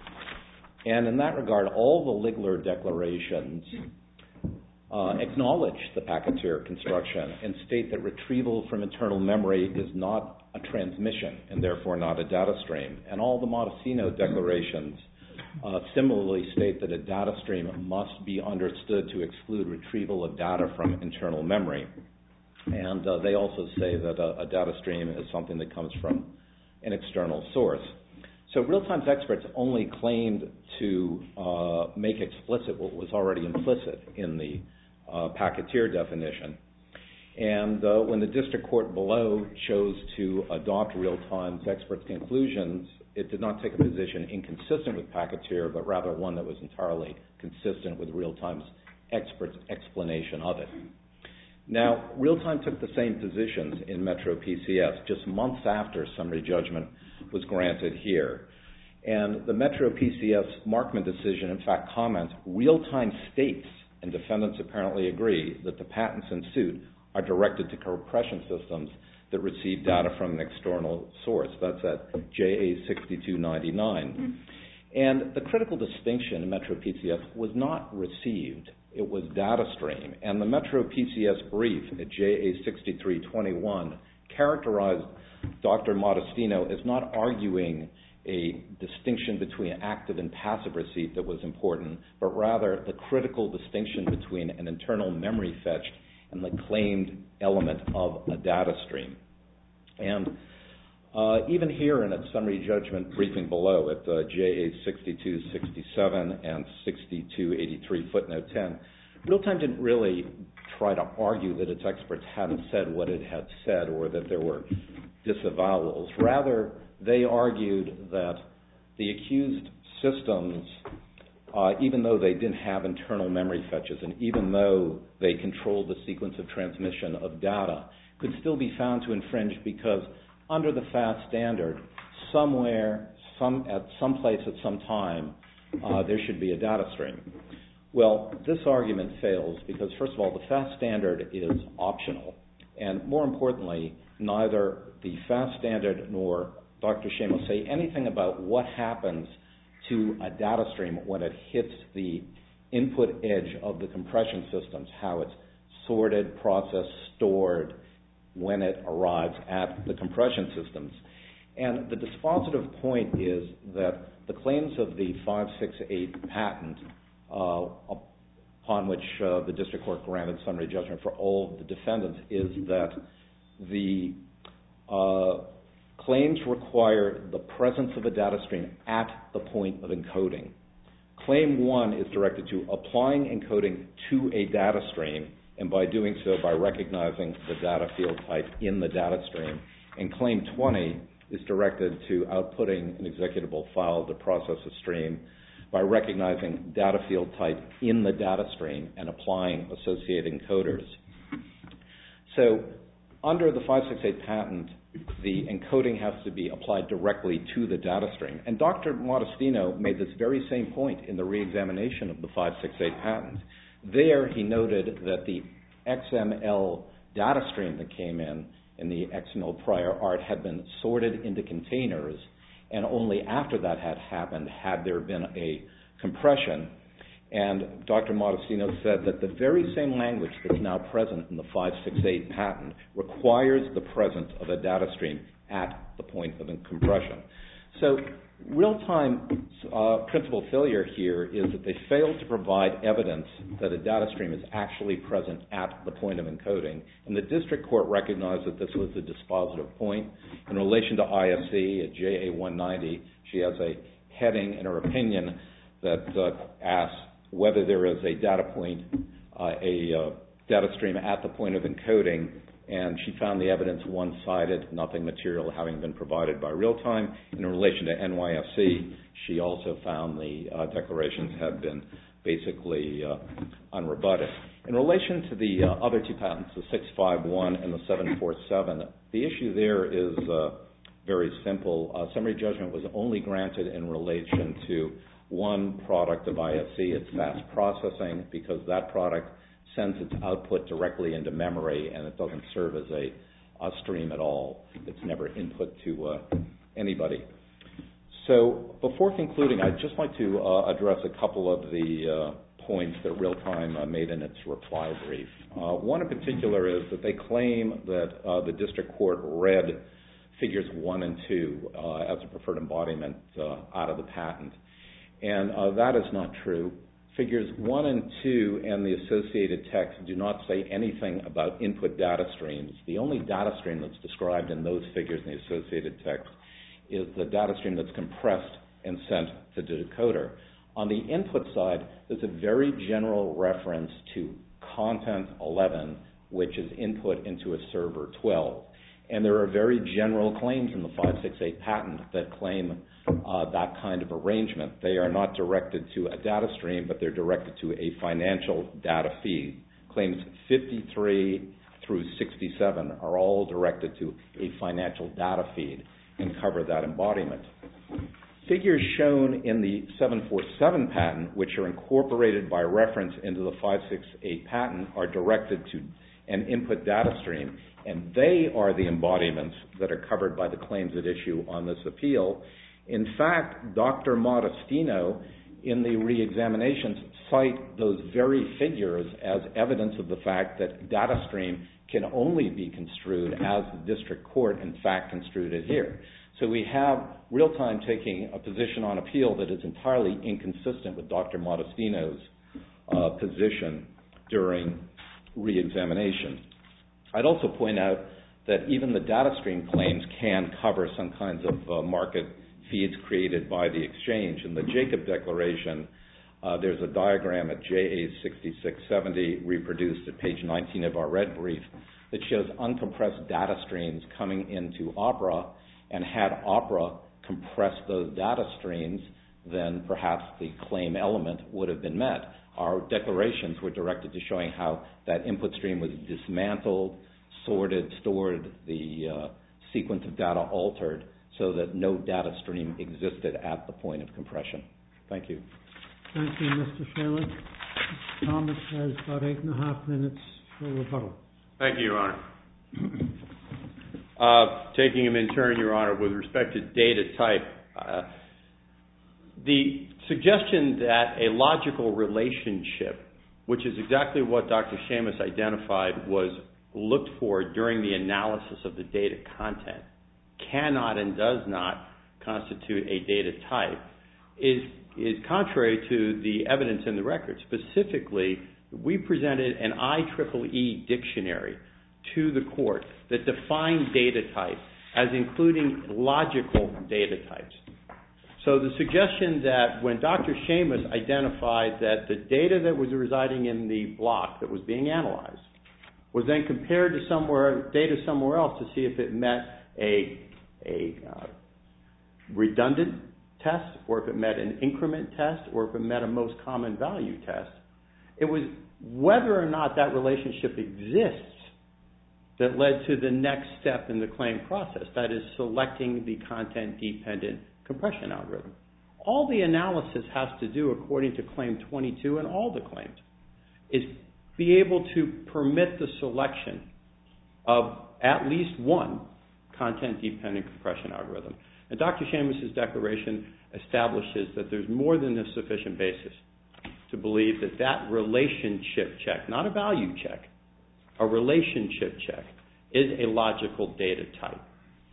And in that regard, all the Ligler declarations uh, acknowledge the Packeteer construction and state that retrieval from internal memory is not a transmission and therefore not a data stream. And all the Modestino declarations Uh, similarly state that a data stream must be understood to exclude retrieval of data from internal memory. And uh, they also say that a, a data stream is something that comes from an external source. So Real-Time's experts only claimed to uh, make explicit what was already implicit in the uh, Packeteer definition. And uh, when the district court below chose to adopt Real-Time's experts' conclusions, it did not take a position inconsistent with Packeteer, but rather one that was entirely consistent with Real-Time's experts' explanation of it. Now, Real-Time took the same positions in Metro P C S just months after summary judgment was granted here. And the Metro P C S Markman decision, in fact, comments, Real-Time states, and defendants apparently agree, that the patents in suit are directed to compression systems that receive data from an external source. That's at J A sixty-two ninety-nine. And the critical distinction in Metro P C S was not received, it was data stream. And the Metro P C S brief at J A sixty-three twenty-one characterized Doctor Modestino as not arguing a distinction between active and passive receipt that was important, but rather the critical distinction between an internal memory fetched and the claimed element of a data stream. And uh, even here in its summary judgment briefing below at uh, J A sixty-two sixty-seven and sixty-two eighty-three footnote ten, Real-Time didn't really try to argue that its experts hadn't said what it had said or that there were disavowals. Rather, they argued that the accused systems, Uh, even though they didn't have internal memory fetches and even though they controlled the sequence of transmission of data, could still be found to infringe because under the FAST standard, somewhere, some, at some place at some time, uh, there should be a data stream. Well, this argument fails because, first of all, the FAST standard is optional. And more importantly, neither the FAST standard nor Doctor Shamos say anything about what happens to a data stream when it hits the input edge of the compression systems, how it's sorted, processed, stored when it arrives at the compression systems. And the dispositive point is that the claims of the five sixty-eight patent, uh, upon which uh, the district court granted summary judgment for all the defendants, is that the uh, claims require the presence of a data stream at the point of encoding. Claim one is directed to applying encoding to a data stream, and by doing so by recognizing the data field type in the data stream. And claim twenty is directed to outputting an executable file to process a stream by recognizing data field type in the data stream and applying associated encoders. So under the five sixty-eight patent, the encoding has to be applied directly to the data stream. And Doctor Modestino made this very same point in the reexamination of the five sixty-eight patent. There he noted that the X M L data stream that came in, in the X M L prior art, had been sorted into containers, and only after that had happened had there been a compression. And Doctor Modestino said that the very same language that's now present in the five sixty-eight patent requires the presence of a data stream at the point of compression. So Real-Time's uh, principal failure here is that they failed to provide evidence that a data stream is actually present at the point of encoding. And the district court recognized that this was a dispositive point. In relation to I S C at J A one ninety, she has a heading in her opinion that uh, asks whether there is a data point, uh, a uh, data stream at the point of encoding, and she found the evidence one-sided, nothing material having been provided by Real-Time. In relation to N Y S C, she also found the uh, declarations had been basically uh, unrebutted. In relation to the uh, other two patents, the six five one and the seven four seven, the issue there is uh, very simple. Uh, summary judgment was only granted in relation to one product of I S C, it's fast processing, because that product sends its output directly into memory and it doesn't serve as a, a stream at all. It's never input to uh, anybody. So before concluding, I'd just like to uh, address a couple of the uh, points that Realtime uh, made in its reply brief. Uh, one in particular is that they claim that uh, the district court read figures one and two uh, as a preferred embodiment uh, out of the patent. And uh, that is not true. Figures one and two and the associated text do not say anything about input data streams. The only data stream that's described in those figures in the associated text is the data stream that's compressed and sent to the decoder. On the input side, there's a very general reference to content eleven, which is input into a server twelve. And there are very general claims in the five six eight patent that claim uh, that kind of arrangement. They are not directed to a data stream, but they're directed to a financial data feed. Claims fifty-three through sixty-seven are all directed to a financial data feed and cover that embodiment. Figures shown in the seven forty-seven patent, which are incorporated by reference into the five six eight patent, are directed to an input data stream, and they are the embodiments that are covered by the claims at issue on this appeal. In fact, Doctor Modestino, in the reexaminations, cite those very figures as evidence of the fact that data stream can only be construed as the district court, in fact, construed it here. So we have Realtime taking a position on appeal that is entirely inconsistent with Doctor Modestino's uh, position during reexamination. I'd also point out that even the data stream claims can cover some kinds of uh, market feeds created by the exchange. In the Jacob Declaration, uh, there's a diagram at J A sixty-six seventy reproduced at page nineteen of our red brief that shows uncompressed data streams coming into Opera, and had Opera compress those data streams, then perhaps the claim element would have been met. Our declarations were directed to showing how that input stream was dismantled, sorted, stored, the uh, sequence of data altered, so that no data stream existed at the point of compression. Thank you. Thank you, Mister Shaler. Thomas has about eight and a half minutes for rebuttal. Thank you, Your Honor. Uh, taking them in turn, Your Honor, with respect to data type, uh, the suggestion that a logical relationship, which is exactly what Doctor Seamus identified, was looked for during the analysis of the data content, cannot and does not constitute a data type, is, is contrary to the evidence in the record. Specifically, we presented an I triple E dictionary to the court that defined data type as including logical data types. So the suggestion that when Doctor Seamus identified that the data that was residing in the block that was being analyzed was then compared to somewhere data somewhere else to see if it met a, a uh, redundant test, or if it met an increment test, or if it met a most common value test, it was whether or not that relationship exists that led to the next step in the claim process, that is selecting the content-dependent compression algorithm. All the analysis has to do, according to Claim twenty-two and all the claims, is be able to permit the selection of at least one content-dependent compression algorithm. And Doctor Seamus' declaration establishes that there's more than a sufficient basis to believe that that relationship check, not a value check, a relationship check, is a logical data type.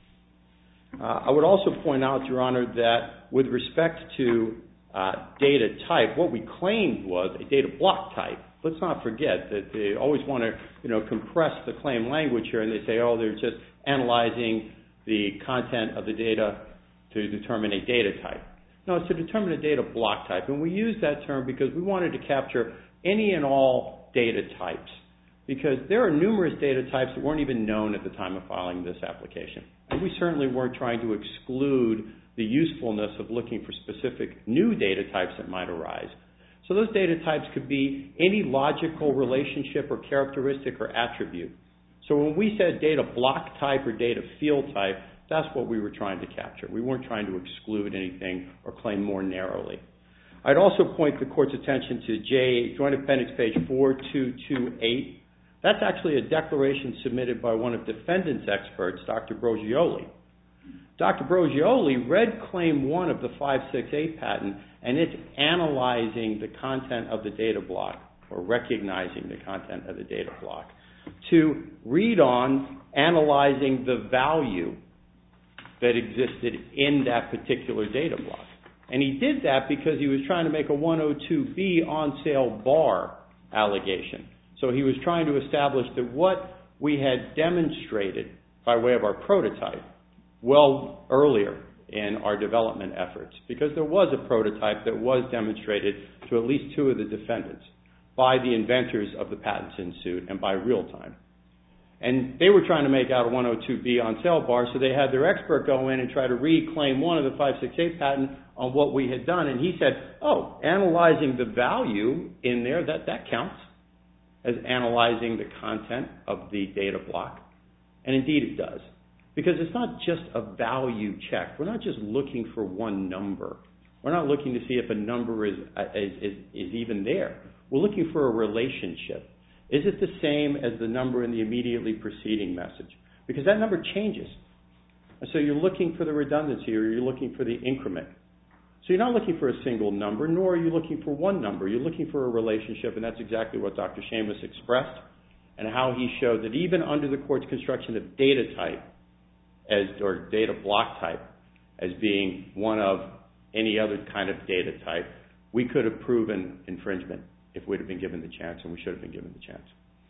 Uh, I would also point out, Your Honor, that with respect to uh, data type, what we claimed was a data block type. Let's not forget that they always want to, you know, compress the claim language here, and they say, oh, they're just analyzing the content of the data to determine a data type. No, it's to determine a data block type, and we used that term because we wanted to capture any and all data types, because there are numerous data types that weren't even known at the time of filing this application. And we certainly weren't trying to exclude the usefulness of looking for specific new data types that might arise. So those data types could be any logical relationship or characteristic or attribute. So when we said data block type or data field type, That's what we were trying to capture. We weren't trying to exclude anything or claim more narrowly. I'd also point the Court's attention to J, Joint Appendix page four two two eight. That's actually a declaration submitted by one of defendant's experts, Doctor Brogioli. Doctor Brogioli read Claim one of the five six eight patent, and it's analyzing the content of the data block, or recognizing the content of the data block, to read on analyzing the value that existed in that particular data block. And he did that because he was trying to make a one oh two B on-sale bar allegation. So he was trying to establish that what we had demonstrated by way of our prototype well earlier in our development efforts, because there was a prototype that was demonstrated to at least two of the defendants by the inventors of the patents in suit and by Real-Time. And they were trying to make out a one oh two B on-sale bar, so they had their expert go in and try to reclaim one of the five six eight patent on what we had done. And he said, oh, analyzing the value in there, that, that counts as analyzing the content of the data block. And indeed it does. Because it's not just a value check. We're not just looking for one number. We're not looking to see if a number is, is, is, is even there. We're looking for a relationship. Is it the same as the number in the immediately preceding message? Because that number changes. And so you're looking for the redundancy, or you're looking for the increment. So you're not looking for a single number, nor are you looking for one number. You're looking for a relationship, and that's exactly what Doctor Seamus expressed, and how he showed that even under the Court's construction of data type, as or data block type, as being one of any other kind of data type, we could have proven infringement if we'd have been given the chance, and we should have been given the chance.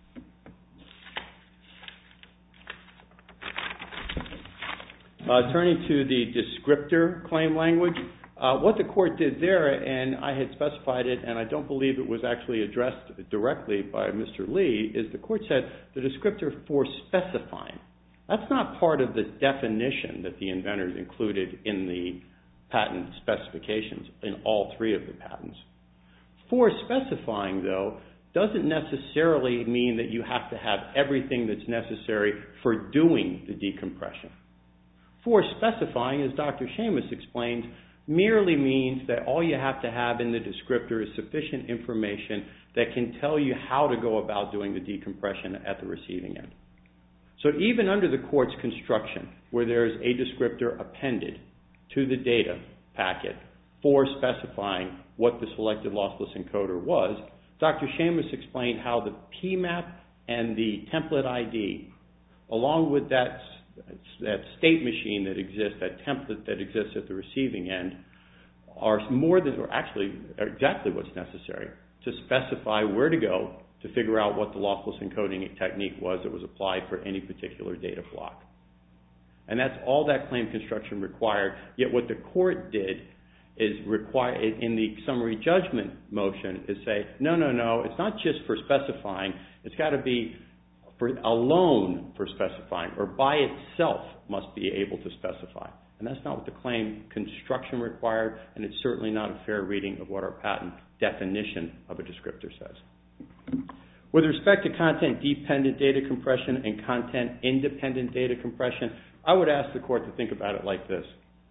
Uh, turning to the descriptor claim language, uh, what the Court did there, and I had specified it, and I don't believe it was actually addressed directly by Mister Lee, is the Court said the descriptor for specifying. That's not part of the definition that the inventors included in the patent specifications in all three of the patents. For specifying, though, doesn't necessarily mean that you have to have everything that's necessary for doing the decompression. For specifying, as Doctor Seamus explains, merely means that all you have to have in the descriptor is sufficient information that can tell you how to go about doing the decompression at the receiving end. So even under the Court's construction, where there is a descriptor appended to the data packet for specifying what the selected lossless encoder was, Doctor Seamus explained how the P map and the template I D, along with that, that state machine that exists, that template that exists at the receiving end, are more than, or actually are exactly what's necessary to specify where to go to figure out what the lossless encoding technique was that was applied for any particular data block. And that's all that claim construction required, yet what the Court did is require, in the summary judgment motion, is say, no, no, no, it's not just for specifying, it's got to be for alone for specifying, or by itself must be able to specify. And that's not what the claim construction required, and it's certainly not a fair reading of what our patent definition of a descriptor says. With respect to content-dependent data compression and content-independent data compression, I would ask the Court to think about it like this.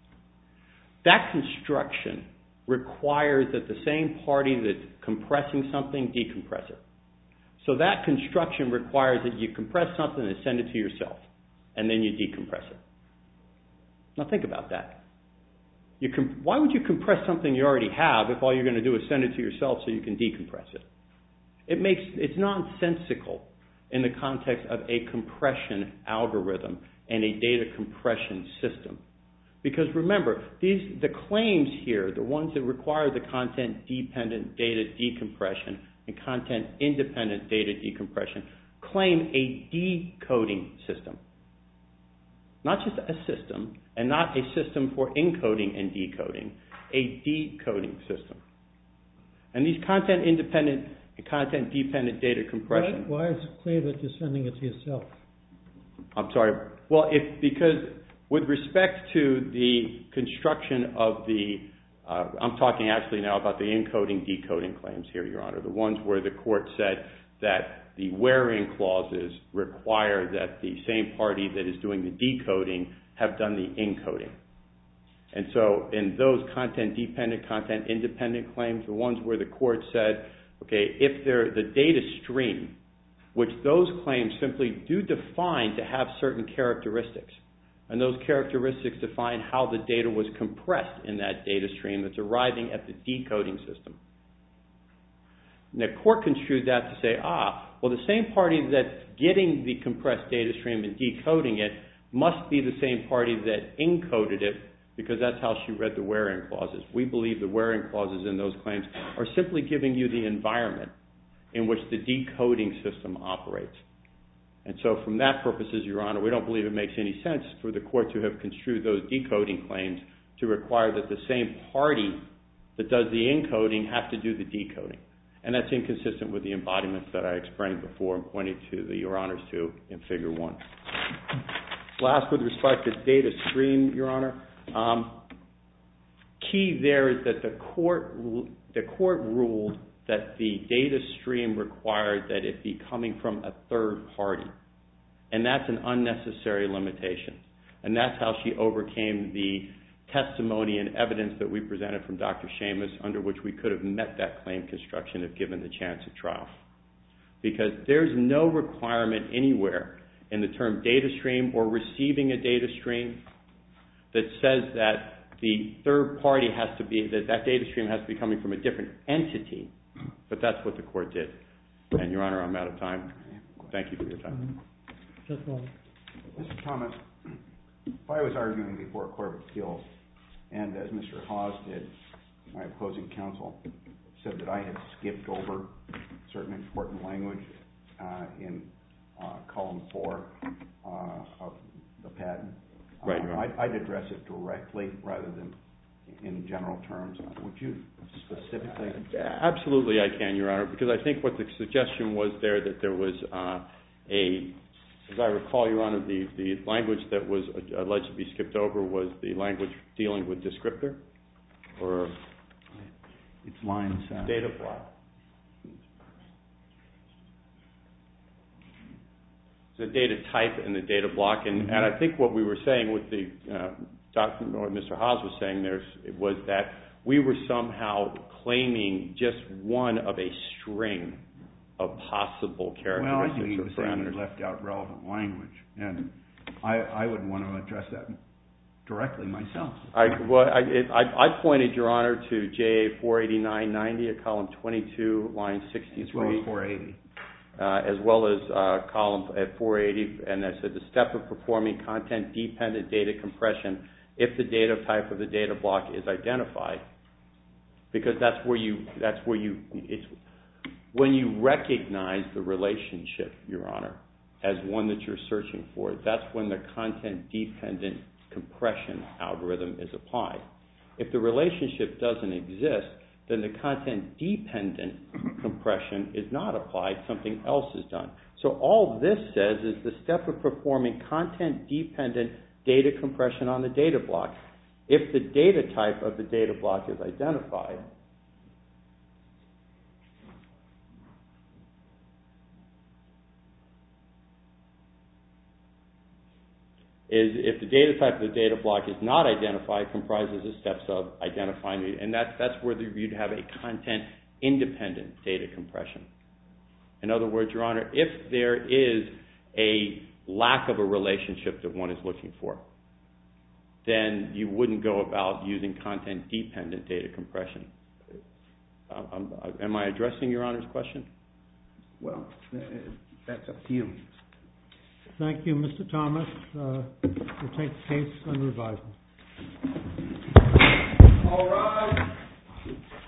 That construction requires that the same party that's compressing something decompress it. So that construction requires that you compress something and send it to yourself, and then you decompress it. Now think about that. You com- why would you compress something you already have if all you're going to do is send it to yourself so you can decompress it? It makes, it's nonsensical in the context of a compression algorithm and a data compression system. Because remember, these, the claims here, the ones that require the content-dependent data decompression and content-independent data decompression, claim a decoding system. Not just a system, and not a system for encoding and decoding, a decoding system. And these content-independent and content-dependent data compression... Why, why is it clear that you're sending it to yourself? I'm sorry. Well, if, because with respect to the construction of the... Uh, I'm talking actually now about the encoding-decoding claims here, Your Honor, the ones where the Court said that the wherein clauses require that the same party that is doing the decoding have done the encoding. And so in those content-dependent, content-independent claims, the ones where the court said, okay, if they're the data stream, which those claims simply do define to have certain characteristics, and those characteristics define how the data was compressed in that data stream that's arriving at the decoding system. And the court construed that to say, ah, well, the same party that's getting the compressed data stream and decoding it must be the same party that encoded it, because that's how she read the where-in clauses. We believe the where-in clauses in those claims are simply giving you the environment in which the decoding system operates. And so from that purposes, Your Honor, we don't believe it makes any sense for the court to have construed those decoding claims to require that the same party that does the encoding have to do the decoding. And that's inconsistent with the embodiments that I explained before and pointed to the Your Honors to in Figure one. Last, with respect to data stream, Your Honor, um, key there is that the court, the court ruled that the data stream required that it be coming from a third party. And that's an unnecessary limitation. And that's how she overcame the testimony and evidence that we presented from Doctor Seamus, under which we could have met that claim construction if given the chance at trial. Because there's no requirement anywhere in the term data stream or receiving a data stream that says that the third party has to be, that that data stream has to be coming from a different entity. But that's what the court did. And, Your Honor, I'm out of time. Thank you for your time. Mister Thomas, if I was arguing before a court of appeals, and as Mister Hawes did, my opposing counsel, said that I had skipped over certain important language uh, in uh, column four uh, of the patent, uh, right, right. I'd, I'd address it directly rather than in general terms. Would you specifically? Uh, absolutely I can, Your Honor, because I think what the suggestion was there that there was uh, a, as I recall, Your Honor, the, the language that was alleged to be skipped over was the language dealing with descriptor or it's lines uh, data block. The data type and the data block, and, mm-hmm. and I think what we were saying with the uh, Doctor or Mister Haas was saying there was that we were somehow claiming just one of a string of possible characteristics. Well, I think he was or saying he left out relevant language, and I, I would want to address that directly myself. I, well, I, it, I, I pointed, Your Honor, to J A four eighty-nine ninety at column twenty-two, line sixty-three. As well as four eighty. Uh, as well as uh, column at four eighty, and I said the step of performing content-dependent data compression if the data type of the data block is identified, because that's where you that's where you it's when you recognize the relationship, Your Honor, as one that you're searching for. That's when the content-dependent compression algorithm is applied. If the relationship doesn't exist, then the content-dependent compression is not applied, something else is done. So all this says is the step of performing content-dependent data compression on the data block. If the data type of the data block is identified, is if the data type of the data block is not identified, comprises the steps of identifying it, and that's, that's where you'd have a content-independent data compression. In other words, Your Honor, if there is a lack of a relationship that one is looking for, then you wouldn't go about using content-dependent data compression. Um, am I addressing Your Honor's question? Well, that's up to you. Thank you, Mister Thomas. Uh, we'll take the case under advisement. All right.